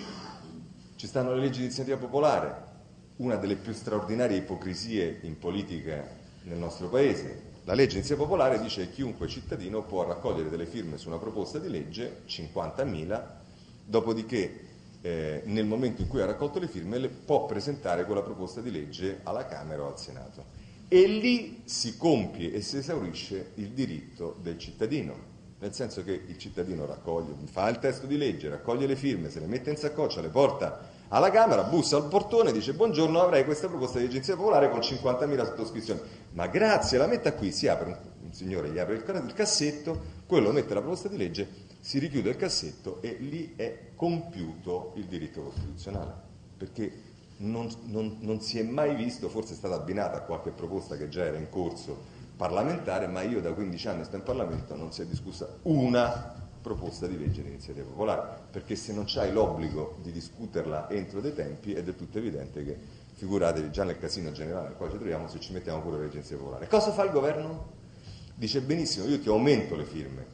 Ci stanno le leggi di iniziativa popolare, una delle più straordinarie ipocrisie in politica nel nostro paese. La legge di iniziativa popolare dice che chiunque cittadino può raccogliere delle firme su una proposta di legge, cinquantamila, dopodiché eh, nel momento in cui ha raccolto le firme le può presentare quella proposta di legge alla Camera o al Senato. E lì si compie e si esaurisce il diritto del cittadino, nel senso che il cittadino raccoglie, fa il testo di legge, raccoglie le firme, se le mette in saccoccia, le porta alla Camera, bussa al portone e dice buongiorno, avrei questa proposta di agenzia popolare con cinquantamila sottoscrizioni. Ma grazie, la metta qui, si apre un, un signore, gli apre il, il cassetto, quello mette la proposta di legge, si richiude il cassetto e lì è compiuto il diritto costituzionale, perché non, non, non si è mai visto, forse è stata abbinata a qualche proposta che già era in corso parlamentare, ma io da quindici anni sto in Parlamento, non si è discussa una proposta di legge di iniziativa popolare, perché se non c'hai l'obbligo di discuterla entro dei tempi è del tutto evidente che, figuratevi, già nel casino generale nel quale ci troviamo, se ci mettiamo pure la legge di iniziativa popolare. Cosa fa il governo? Dice benissimo, io ti aumento le firme,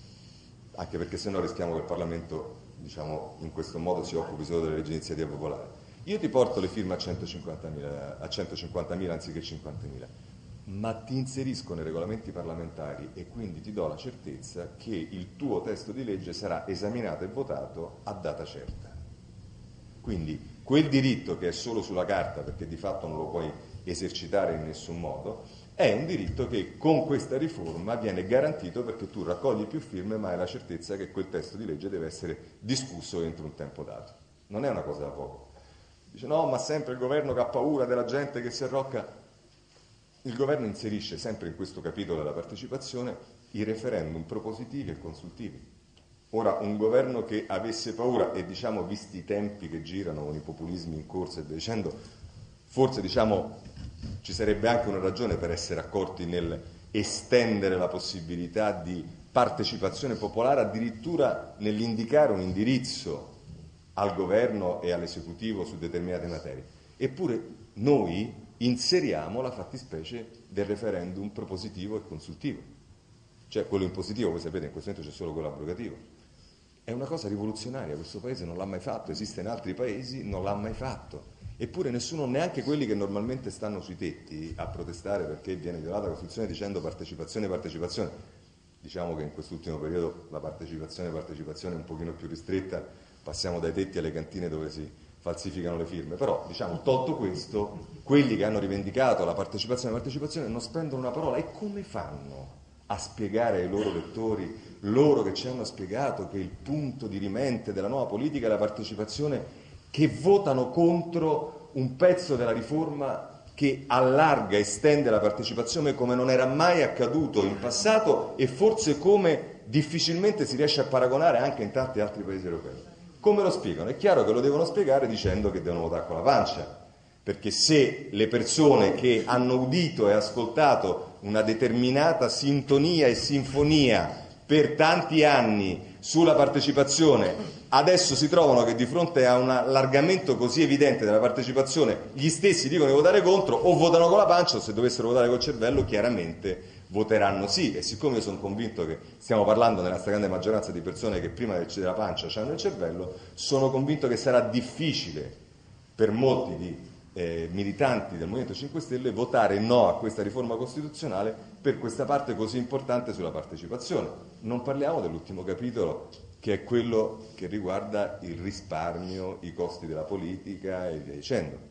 anche perché sennò rischiamo che il Parlamento, diciamo, in questo modo si occupi solo delle leggi di iniziativa popolare. Io ti porto le firme a centocinquantamila, a centocinquantamila anziché cinquantamila, ma ti inserisco nei regolamenti parlamentari e quindi ti do la certezza che il tuo testo di legge sarà esaminato e votato a data certa. Quindi quel diritto che è solo sulla carta, perché di fatto non lo puoi esercitare in nessun modo, è un diritto che con questa riforma viene garantito, perché tu raccogli più firme ma hai la certezza che quel testo di legge deve essere discusso entro un tempo dato. Non è una cosa da poco. Dice no, ma sempre il governo che ha paura della gente che si arrocca. Il governo inserisce sempre in questo capitolo della partecipazione i referendum propositivi e consultivi. Ora, un governo che avesse paura, e diciamo visti i tempi che girano con i populismi in corso e via dicendo, forse diciamo ci sarebbe anche una ragione per essere accorti nel estendere la possibilità di partecipazione popolare, addirittura nell'indicare un indirizzo al governo e all'esecutivo su determinate materie. Eppure noi inseriamo la fattispecie del referendum propositivo e consultivo. Cioè quello impositivo, voi sapete, in questo momento c'è solo quello abrogativo. È una cosa rivoluzionaria, questo paese non l'ha mai fatto, esiste in altri paesi, non l'ha mai fatto. Eppure nessuno, neanche quelli che normalmente stanno sui tetti a protestare perché viene violata la Costituzione dicendo partecipazione, partecipazione. Diciamo che in quest'ultimo periodo la partecipazione, partecipazione è un pochino più ristretta, passiamo dai tetti alle cantine dove si falsificano le firme, però diciamo tolto questo, quelli che hanno rivendicato la partecipazione, la partecipazione non spendono una parola. E come fanno a spiegare ai loro lettori, loro che ci hanno spiegato che il punto dirimente della nuova politica è la partecipazione, che votano contro un pezzo della riforma che allarga, estende la partecipazione come non era mai accaduto in passato e forse come difficilmente si riesce a paragonare anche in tanti altri paesi europei. Come lo spiegano? È chiaro che lo devono spiegare dicendo che devono votare con la pancia, perché se le persone che hanno udito e ascoltato una determinata sintonia e sinfonia per tanti anni sulla partecipazione adesso si trovano che di fronte a un allargamento così evidente della partecipazione gli stessi dicono di votare contro, o votano con la pancia, o se dovessero votare col cervello chiaramente voteranno sì. E siccome io sono convinto che stiamo parlando nella stragrande maggioranza di persone che prima della pancia hanno il cervello, sono convinto che sarà difficile per molti di eh, militanti del Movimento cinque Stelle votare no a questa riforma costituzionale per questa parte così importante sulla partecipazione. Non parliamo dell'ultimo capitolo, che è quello che riguarda il risparmio, i costi della politica e via dicendo.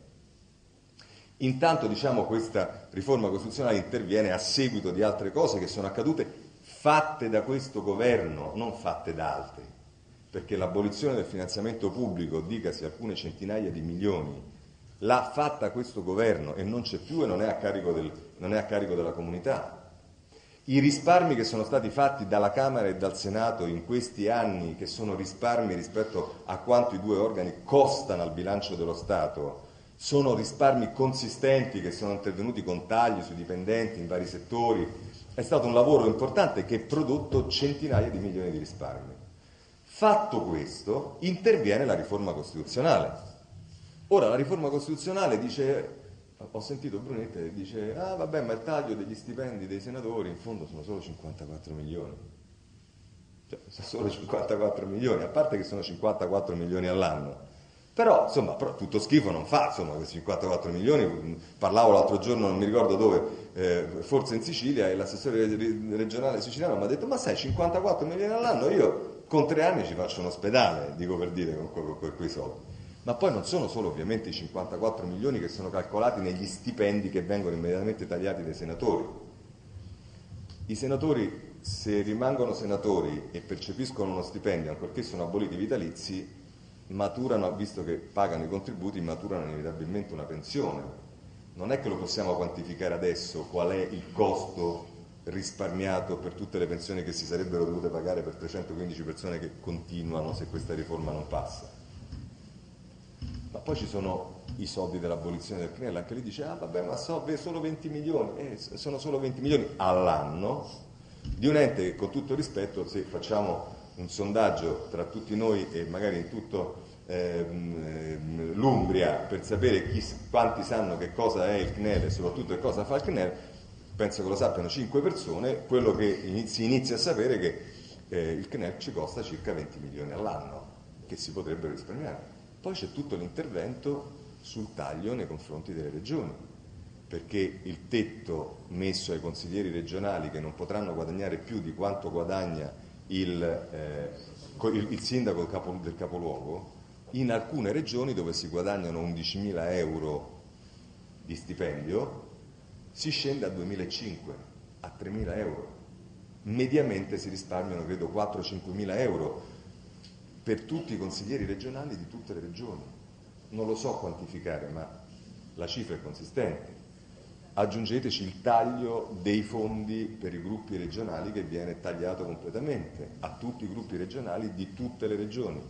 Intanto, diciamo, questa riforma costituzionale interviene a seguito di altre cose che sono accadute, fatte da questo governo, non fatte da altri, perché l'abolizione del finanziamento pubblico, dicasi alcune centinaia di milioni, l'ha fatta questo governo e non c'è più e non è a carico, del, non è a carico della comunità. I risparmi che sono stati fatti dalla Camera e dal Senato in questi anni, che sono risparmi rispetto a quanto i due organi costano al bilancio dello Stato, sono risparmi consistenti che sono intervenuti con tagli sui dipendenti in vari settori. È stato un lavoro importante che ha prodotto centinaia di milioni di risparmi. Fatto questo, interviene la riforma costituzionale. Ora la riforma costituzionale dice, ho sentito Brunetti che dice, ah vabbè, ma il taglio degli stipendi dei senatori in fondo sono solo cinquantaquattro milioni. Cioè, sono solo cinquantaquattro milioni, a parte che sono cinquantaquattro milioni all'anno. Però, insomma, però tutto schifo non fa, insomma, questi cinquantaquattro milioni. Parlavo l'altro giorno, non mi ricordo dove, eh, forse in Sicilia, e l'assessore regionale siciliano mi ha detto, ma sai, cinquantaquattro milioni all'anno, io con tre anni ci faccio un ospedale, dico per dire, con, con, con quei soldi. Ma poi non sono solo ovviamente i cinquantaquattro milioni che sono calcolati negli stipendi che vengono immediatamente tagliati dai senatori. I senatori, se rimangono senatori e percepiscono uno stipendio, ancorché sono aboliti i vitalizi, maturano, visto che pagano i contributi, maturano inevitabilmente una pensione. Non è che lo possiamo quantificare adesso qual è il costo risparmiato per tutte le pensioni che si sarebbero dovute pagare per trecentoquindici persone che continuano se questa riforma non passa. Ma poi ci sono i soldi dell'abolizione del C N E L, anche lì dice, ah vabbè, ma so, solo venti milioni, eh, sono solo venti milioni all'anno di un ente che, con tutto rispetto, se facciamo un sondaggio tra tutti noi e magari in tutto ehm, l'Umbria per sapere chi, quanti sanno che cosa è il C N E L e soprattutto che cosa fa il C N E L, penso che lo sappiano cinque persone, quello che inizi, si inizia a sapere che eh, il C N E L ci costa circa venti milioni all'anno, che si potrebbero risparmiare. Poi c'è tutto l'intervento sul taglio nei confronti delle regioni, perché il tetto messo ai consiglieri regionali, che non potranno guadagnare più di quanto guadagna il, eh, il, il sindaco del, capo, del capoluogo, in alcune regioni dove si guadagnano undicimila euro di stipendio si scende a duemilacinquecento, a tremila euro. Mediamente si risparmiano credo quattro-cinquemila euro per tutti i consiglieri regionali di tutte le regioni. Non lo so quantificare, ma la cifra è consistente. Aggiungeteci il taglio dei fondi per i gruppi regionali, che viene tagliato completamente a tutti i gruppi regionali di tutte le regioni.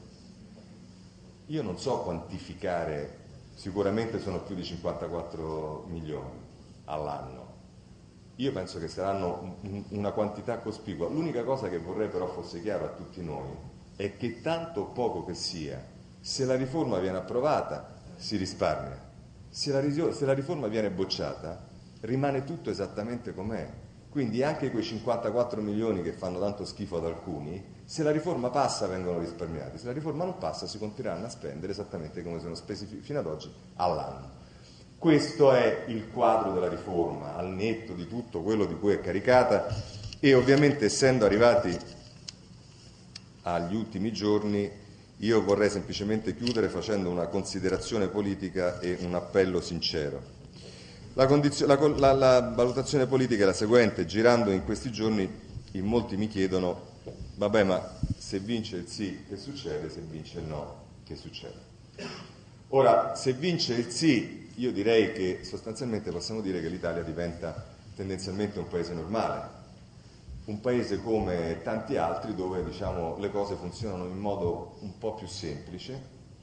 Io non so quantificare, sicuramente sono più di cinquantaquattro milioni all'anno. Io penso che saranno una quantità cospicua. L'unica cosa che vorrei però fosse chiaro a tutti noi è che tanto o poco che sia, se la riforma viene approvata si risparmia, se la, se la riforma viene bocciata rimane tutto esattamente com'è. Quindi anche quei cinquantaquattro milioni che fanno tanto schifo ad alcuni, se la riforma passa vengono risparmiati, se la riforma non passa si continueranno a spendere esattamente come sono spesi fino ad oggi all'anno. Questo è il quadro della riforma, al netto di tutto quello di cui è caricata, e ovviamente, essendo arrivati agli ultimi giorni, io vorrei semplicemente chiudere facendo una considerazione politica e un appello sincero. La, condizio- la, la, la valutazione politica è la seguente: girando in questi giorni in molti mi chiedono, vabbè, ma se vince il sì che succede, se vince il no che succede? Ora, se vince il sì, io direi che sostanzialmente possiamo dire che l'Italia diventa tendenzialmente un paese normale, un paese come tanti altri dove, diciamo, le cose funzionano in modo un po' più semplice,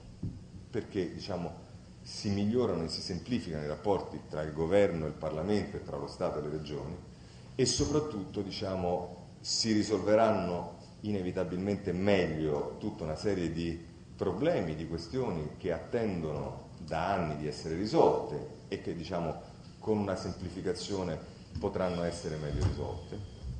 perché, diciamo, si migliorano e si semplificano i rapporti tra il governo e il Parlamento e tra lo Stato e le regioni, e soprattutto, diciamo, si risolveranno inevitabilmente meglio tutta una serie di problemi, di questioni che attendono da anni di essere risolte e che, diciamo, con una semplificazione potranno essere meglio risolte.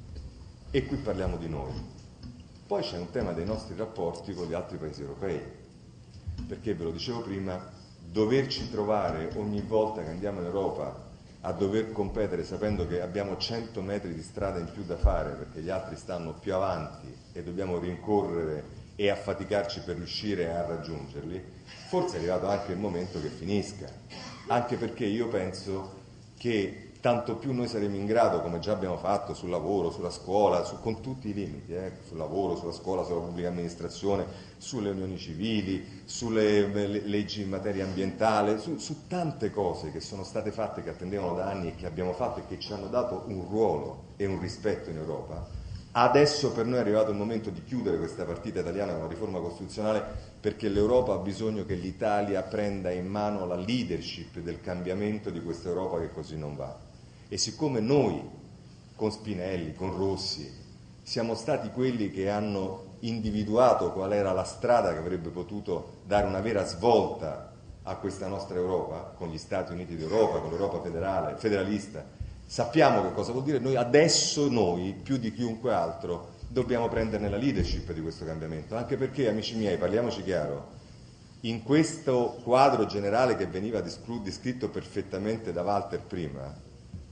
E qui parliamo di noi. Poi c'è un tema dei nostri rapporti con gli altri paesi europei, perché, ve lo dicevo prima, doverci trovare ogni volta che andiamo in Europa a dover competere sapendo che abbiamo cento metri di strada in più da fare perché gli altri stanno più avanti e dobbiamo rincorrere e affaticarci per riuscire a raggiungerli, forse è arrivato anche il momento che finisca, anche perché io penso che tanto più noi saremo in grado, come già abbiamo fatto sul lavoro, sulla scuola, su, con tutti i limiti, eh, sul lavoro, sulla scuola, sulla pubblica amministrazione, sulle unioni civili, sulle le, leggi in materia ambientale, su, su tante cose che sono state fatte, che attendevano da anni e che abbiamo fatto e che ci hanno dato un ruolo e un rispetto in Europa. Adesso per noi è arrivato il momento di chiudere questa partita italiana con la riforma costituzionale, perché l'Europa ha bisogno che l'Italia prenda in mano la leadership del cambiamento di questa Europa che così non va. E siccome noi, con Spinelli, con Rossi, siamo stati quelli che hanno individuato qual era la strada che avrebbe potuto dare una vera svolta a questa nostra Europa, con gli Stati Uniti d'Europa, con l'Europa federale, federalista, sappiamo che cosa vuol dire. Noi adesso, noi, più di chiunque altro, dobbiamo prenderne la leadership di questo cambiamento, anche perché, amici miei, parliamoci chiaro, in questo quadro generale che veniva descritto perfettamente da Walter prima,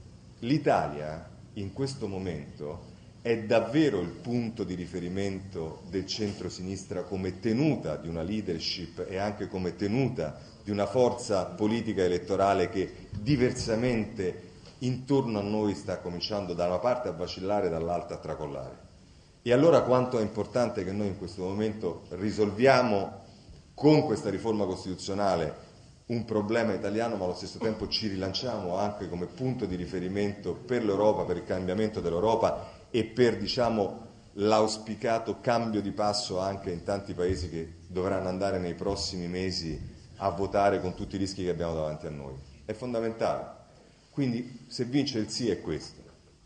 l'Italia in questo momento è davvero il punto di riferimento del centro-sinistra come tenuta di una leadership e anche come tenuta di una forza politica elettorale che diversamente intorno a noi sta cominciando da una parte a vacillare e dall'altra a tracollare. E allora quanto è importante che noi in questo momento risolviamo con questa riforma costituzionale un problema italiano, ma allo stesso tempo ci rilanciamo anche come punto di riferimento per l'Europa, per il cambiamento dell'Europa e per, diciamo, l'auspicato cambio di passo anche in tanti paesi che dovranno andare nei prossimi mesi a votare con tutti i rischi che abbiamo davanti a noi. È fondamentale. Quindi se vince il sì è questo.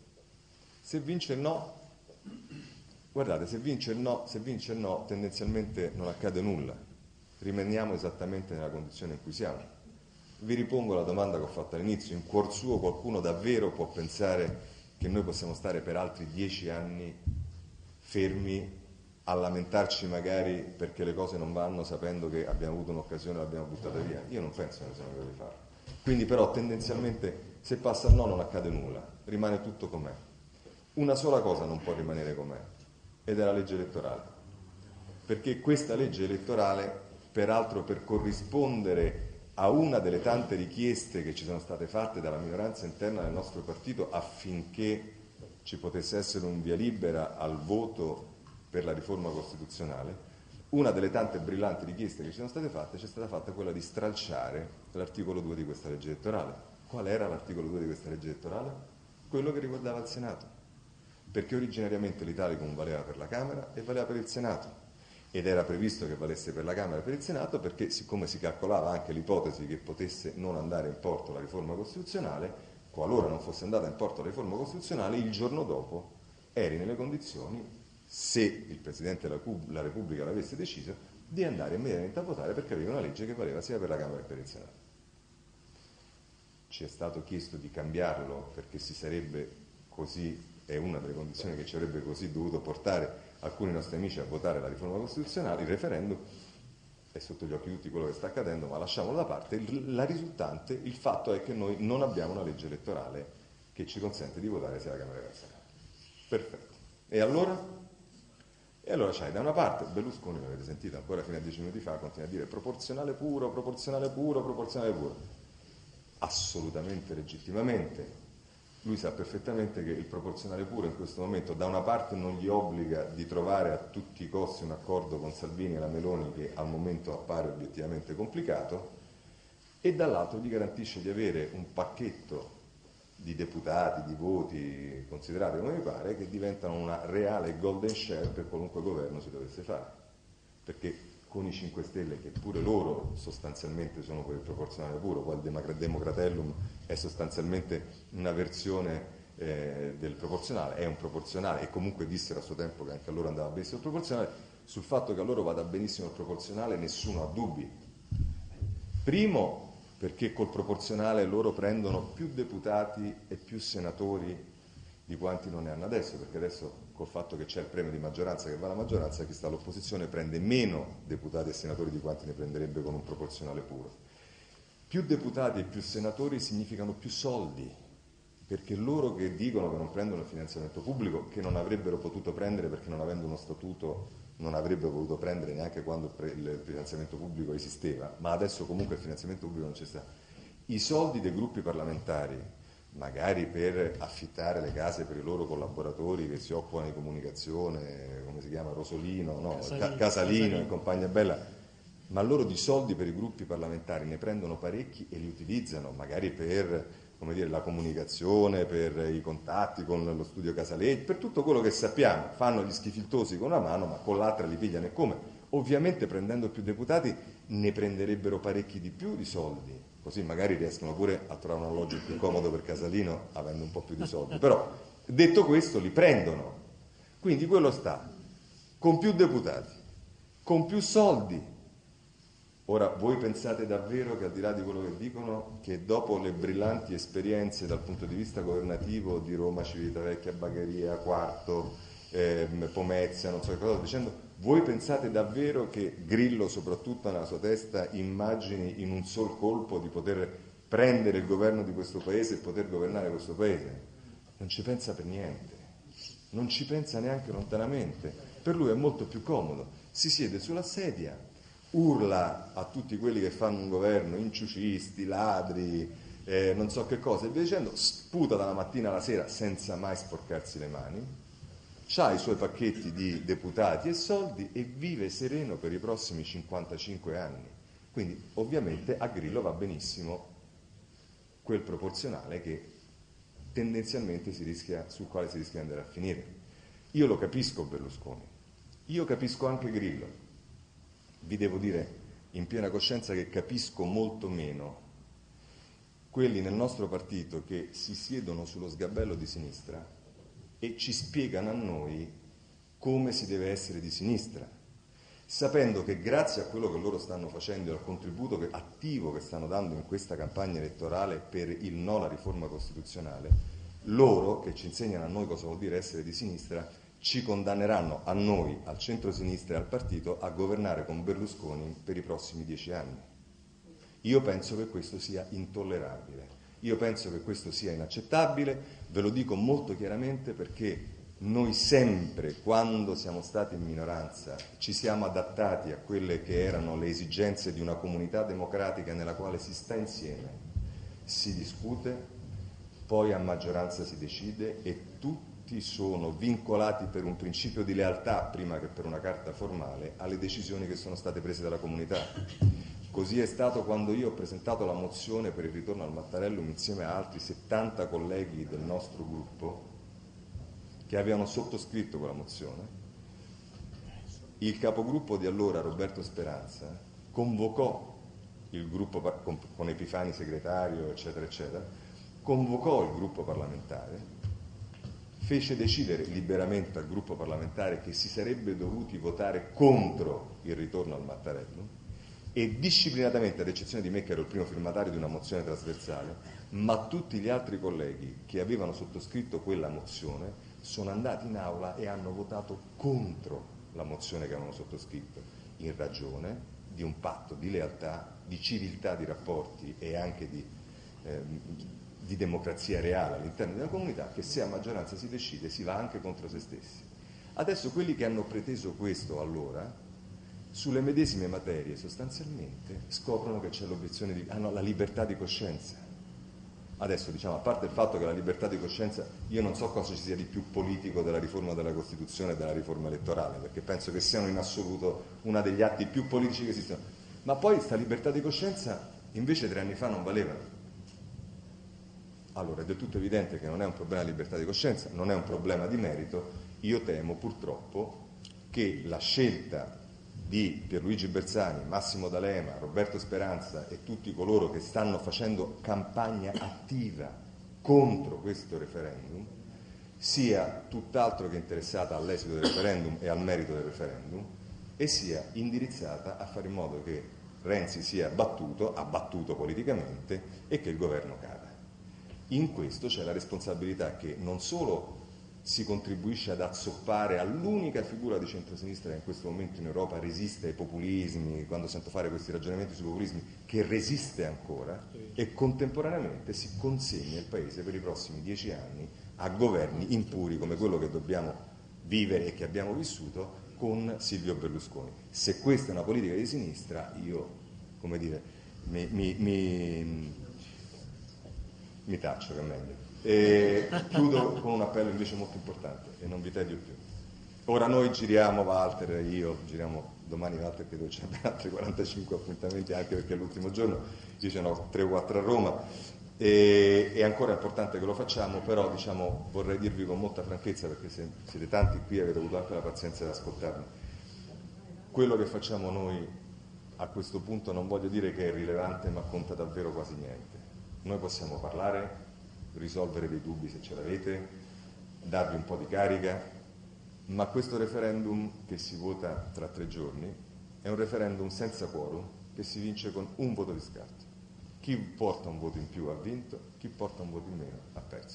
Se vince il no, guardate, se vince il no, se vince il no, tendenzialmente non accade nulla. Rimaniamo esattamente nella condizione in cui siamo. Vi ripongo la domanda che ho fatto all'inizio: in cuor suo qualcuno davvero può pensare che noi possiamo stare per altri dieci anni fermi a lamentarci magari perché le cose non vanno, sapendo che abbiamo avuto un'occasione e l'abbiamo buttata via? Io non penso che noi siamo in grado di farlo. Quindi però tendenzialmente se passa il no non accade nulla, rimane tutto com'è. Una sola cosa non può rimanere com'è, ed è la legge elettorale, perché questa legge elettorale, peraltro per corrispondere a una delle tante richieste che ci sono state fatte dalla minoranza interna del nostro partito affinché ci potesse essere un via libera al voto per la riforma costituzionale, una delle tante brillanti richieste che ci sono state fatte ci è stata fatta quella di stralciare l'articolo due di questa legge elettorale. Qual era l'articolo due di questa legge elettorale? Quello che riguardava il Senato, perché originariamente l'Italicum valeva per la Camera e valeva per il Senato. Ed era previsto che valesse per la Camera e per il Senato perché, siccome si calcolava anche l'ipotesi che potesse non andare in porto la riforma costituzionale, qualora non fosse andata in porto la riforma costituzionale, il giorno dopo eri nelle condizioni, se il Presidente della Repubblica l'avesse deciso, di andare immediatamente a votare perché avevi una legge che valeva sia per la Camera che per il Senato. Ci è stato chiesto di cambiarlo perché si sarebbe così, è una delle condizioni che ci avrebbe così dovuto portare alcuni nostri amici a votare la riforma costituzionale. Il referendum è sotto gli occhi di tutti quello che sta accadendo, ma lasciamolo da parte. La risultante, il fatto è che noi non abbiamo una legge elettorale che ci consente di votare sia la Camera che il Senato. Perfetto. E allora? E allora c'hai da una parte Berlusconi, l'avete sentito ancora fino a dieci minuti fa, continua a dire proporzionale puro, proporzionale puro, proporzionale puro. assolutamente legittimamente. Lui sa perfettamente che il proporzionale puro in questo momento da una parte non gli obbliga di trovare a tutti i costi un accordo con Salvini e la Meloni, che al momento appare obiettivamente complicato, e dall'altro gli garantisce di avere un pacchetto di deputati, di voti, considerati come mi pare, che diventano una reale golden share per qualunque governo si dovesse fare. Perché con i cinque Stelle, che pure loro sostanzialmente sono per il proporzionale puro, poi il Democratellum è sostanzialmente una versione eh, del proporzionale, è un proporzionale, e comunque dissero a suo tempo che anche a loro andava benissimo il proporzionale. Sul fatto che a loro vada benissimo il proporzionale nessuno ha dubbi. Primo, perché col proporzionale loro prendono più deputati e più senatori di quanti non ne hanno adesso, perché adesso col fatto che c'è il premio di maggioranza che va alla maggioranza, chi sta all'opposizione prende meno deputati e senatori di quanti ne prenderebbe con un proporzionale puro. Più deputati e più senatori significano più soldi, perché loro che dicono che non prendono il finanziamento pubblico, che non avrebbero potuto prendere perché non avendo uno statuto non avrebbero potuto prendere neanche quando il, pre- il finanziamento pubblico esisteva, ma adesso comunque il finanziamento pubblico non c'è stato. I soldi dei gruppi parlamentari, magari per affittare le case per i loro collaboratori che si occupano di comunicazione, come si chiama, Rosolino, no, Casalino, Casalino, Casalino e compagnia bella, ma loro di soldi per i gruppi parlamentari ne prendono parecchi e li utilizzano magari per, come dire, la comunicazione, per i contatti con lo studio Casaleggio, per tutto quello che sappiamo. Fanno gli schifiltosi con una mano, ma con l'altra li pigliano. E come? Ovviamente prendendo più deputati ne prenderebbero parecchi di più di soldi, così magari riescono pure a trovare un alloggio più comodo per Casalino avendo un po' più di soldi. Però, detto questo, li prendono. Quindi quello sta con più deputati, con più soldi. Ora, voi pensate davvero che, al di là di quello che dicono, che dopo le brillanti esperienze dal punto di vista governativo di Roma, Civitavecchia, Bagheria, Quarto, eh, Pomezia, non so che cosa sto dicendo, voi pensate davvero che Grillo, soprattutto nella sua testa, immagini in un sol colpo di poter prendere il governo di questo paese e poter governare questo paese? Non ci pensa per niente, non ci pensa neanche lontanamente. Per lui è molto più comodo, si siede sulla sedia, urla a tutti quelli che fanno un governo, inciucisti, ladri, eh, non so che cosa, e via dicendo, sputa dalla mattina alla sera senza mai sporcarsi le mani, c'ha i suoi pacchetti di deputati e soldi e vive sereno per i prossimi cinquantacinque anni. Quindi ovviamente a Grillo va benissimo quel proporzionale che tendenzialmente si rischia, sul quale si rischia di andare a finire. Io lo capisco Berlusconi, io capisco anche Grillo. Vi devo dire in piena coscienza che capisco molto meno quelli nel nostro partito che si siedono sullo sgabello di sinistra e ci spiegano a noi come si deve essere di sinistra, sapendo che grazie a quello che loro stanno facendo e al contributo che, attivo che stanno dando in questa campagna elettorale per il no alla riforma costituzionale, loro che ci insegnano a noi cosa vuol dire essere di sinistra ci condanneranno a noi, al centro-sinistra e al partito, a governare con Berlusconi per i prossimi dieci anni. Io penso che questo sia intollerabile, io penso che questo sia inaccettabile, ve lo dico molto chiaramente perché noi sempre, quando siamo stati in minoranza, ci siamo adattati a quelle che erano le esigenze di una comunità democratica nella quale si sta insieme, si discute, poi a maggioranza si decide e tutti sono vincolati per un principio di lealtà prima che per una carta formale alle decisioni che sono state prese dalla comunità. Così è stato quando io ho presentato la mozione per il ritorno al Mattarellum insieme a altri settanta colleghi del nostro gruppo che avevano sottoscritto quella mozione. Il capogruppo di allora, Roberto Speranza, convocò il gruppo con, con Epifani segretario, eccetera, eccetera, convocò il gruppo parlamentare, fece decidere liberamente al gruppo parlamentare che si sarebbe dovuti votare contro il ritorno al Mattarellum e disciplinatamente, ad eccezione di me che ero il primo firmatario di una mozione trasversale, ma tutti gli altri colleghi che avevano sottoscritto quella mozione sono andati in aula e hanno votato contro la mozione che avevano sottoscritto, in ragione di un patto di lealtà, di civiltà di rapporti e anche di... Eh, di democrazia reale all'interno della comunità, che se a maggioranza si decide si va anche contro se stessi. Adesso quelli che hanno preteso questo allora, sulle medesime materie sostanzialmente, scoprono che c'è l'obiezione di, hanno la libertà di coscienza. Adesso, diciamo, a parte il fatto che la libertà di coscienza, io non so cosa ci sia di più politico della riforma della Costituzione e della riforma elettorale, perché penso che siano in assoluto uno degli atti più politici che esistono. Ma poi questa libertà di coscienza invece tre anni fa non valeva. Allora è del tutto evidente che non è un problema di libertà di coscienza, non è un problema di merito. Io temo purtroppo che la scelta di Pierluigi Bersani, Massimo D'Alema, Roberto Speranza e tutti coloro che stanno facendo campagna attiva contro questo referendum sia tutt'altro che interessata all'esito del referendum e al merito del referendum e sia indirizzata a fare in modo che Renzi sia battuto, abbattuto politicamente e che il governo cada. In questo c'è la responsabilità che non solo si contribuisce ad azzoppare all'unica figura di centrosinistra che in questo momento in Europa resiste ai populismi, quando sento fare questi ragionamenti sui populismi, che resiste ancora, e contemporaneamente si consegna il Paese per i prossimi dieci anni a governi impuri come quello che dobbiamo vivere e che abbiamo vissuto con Silvio Berlusconi. Se questa è una politica di sinistra, io, come dire, mi, mi, mi, mi taccio, che è meglio. E chiudo con un appello invece molto importante e non vi tedio più. Ora noi giriamo, Walter e io giriamo domani, Walter credo c'è altri quarantacinque appuntamenti, anche perché è l'ultimo giorno, io ce ne ho tre o quattro a Roma e è ancora importante che lo facciamo, però diciamo vorrei dirvi con molta franchezza, perché se siete tanti qui e avete avuto anche la pazienza di ascoltarmi, quello che facciamo noi a questo punto non voglio dire che è irrilevante, ma conta davvero quasi niente. Noi possiamo parlare, risolvere dei dubbi se ce l'avete, darvi un po' di carica, ma questo referendum che si vota tra tre giorni è un referendum senza quorum che si vince con un voto di scarto. Chi porta un voto in più ha vinto, chi porta un voto in meno ha perso.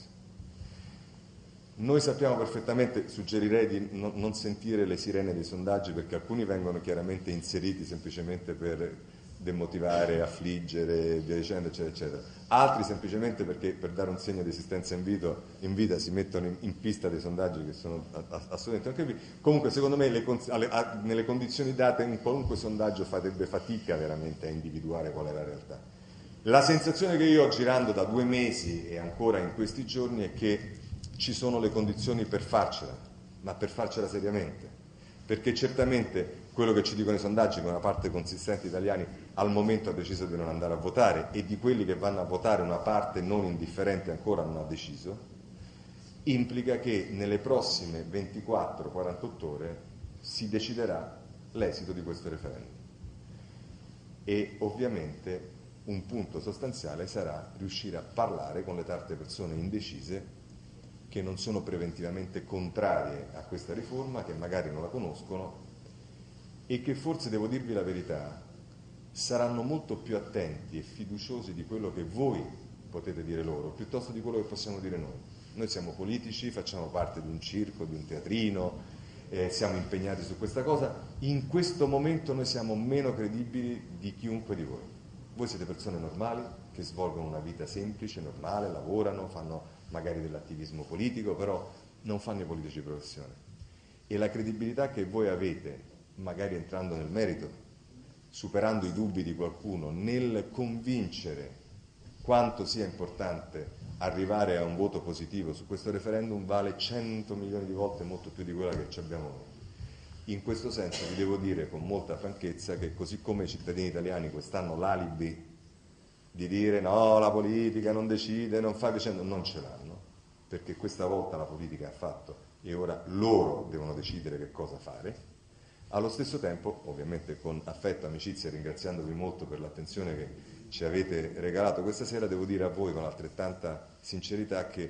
Noi sappiamo perfettamente, suggerirei di no, non sentire le sirene dei sondaggi, perché alcuni vengono chiaramente inseriti semplicemente per demotivare, affliggere, via dicendo, eccetera, eccetera. Altri semplicemente perché per dare un segno di esistenza in, vito, in vita si mettono in, in pista dei sondaggi che sono assolutamente anche qui. Comunque secondo me le, alle, a, nelle condizioni date un qualunque sondaggio farebbe fatica veramente a individuare qual è la realtà. La sensazione che io ho girando da due mesi e ancora in questi giorni è che ci sono le condizioni per farcela, ma per farcela seriamente, perché certamente quello che ci dicono i sondaggi, che una parte consistente di italiani al momento ha deciso di non andare a votare e di quelli che vanno a votare una parte non indifferente ancora non ha deciso, implica che nelle prossime ventiquattro quarantotto ore si deciderà l'esito di questo referendum. E ovviamente un punto sostanziale sarà riuscire a parlare con le tante persone indecise che non sono preventivamente contrarie a questa riforma, che magari non la conoscono e che forse, devo dirvi la verità, saranno molto più attenti e fiduciosi di quello che voi potete dire loro, piuttosto di quello che possiamo dire noi. Noi siamo politici, facciamo parte di un circo, di un teatrino, eh, siamo impegnati su questa cosa. In questo momento noi siamo meno credibili di chiunque di voi. Voi siete persone normali, che svolgono una vita semplice, normale, lavorano, fanno magari dell'attivismo politico, però non fanno i politici di professione. E la credibilità che voi avete, magari entrando nel merito, superando i dubbi di qualcuno, nel convincere quanto sia importante arrivare a un voto positivo su questo referendum, vale cento milioni di volte molto più di quella che ci abbiamo noi. In questo senso vi devo dire con molta franchezza che così come i cittadini italiani quest'anno l'alibi di dire no, la politica non decide, non fa vicenda, non ce l'hanno, perché questa volta la politica ha fatto e ora loro devono decidere che cosa fare. Allo stesso tempo, ovviamente con affetto, amicizia, ringraziandovi molto per l'attenzione che ci avete regalato questa sera, devo dire a voi con altrettanta sincerità che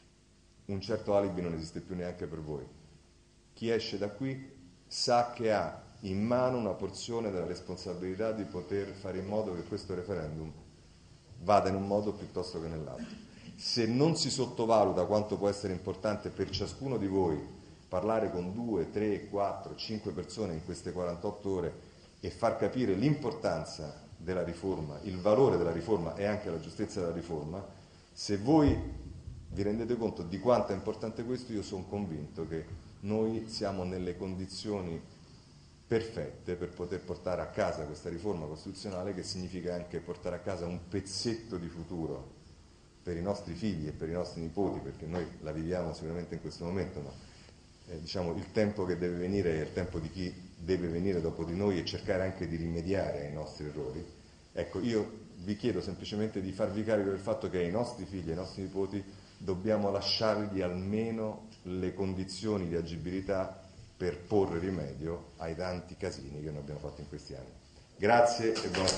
un certo alibi non esiste più neanche per voi. Chi esce da qui sa che ha in mano una porzione della responsabilità di poter fare in modo che questo referendum vada in un modo piuttosto che nell'altro. Se non si sottovaluta quanto può essere importante per ciascuno di voi parlare con due, tre, quattro, cinque persone in queste quarantotto ore e far capire l'importanza della riforma, il valore della riforma e anche la giustezza della riforma, se voi vi rendete conto di quanto è importante questo, io sono convinto che noi siamo nelle condizioni perfette per poter portare a casa questa riforma costituzionale, che significa anche portare a casa un pezzetto di futuro per i nostri figli e per i nostri nipoti, perché noi la viviamo sicuramente in questo momento, ma eh, diciamo, il tempo che deve venire è il tempo di chi deve venire dopo di noi e cercare anche di rimediare ai nostri errori. Ecco, io vi chiedo semplicemente di farvi carico del fatto che ai nostri figli e ai nostri nipoti dobbiamo lasciargli almeno le condizioni di agibilità per porre rimedio ai tanti casini che noi abbiamo fatto in questi anni. Grazie e buona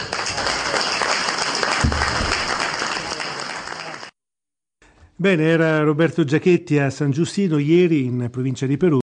Bene, era Roberto Giachetti a San Giustino ieri in provincia di Perugia.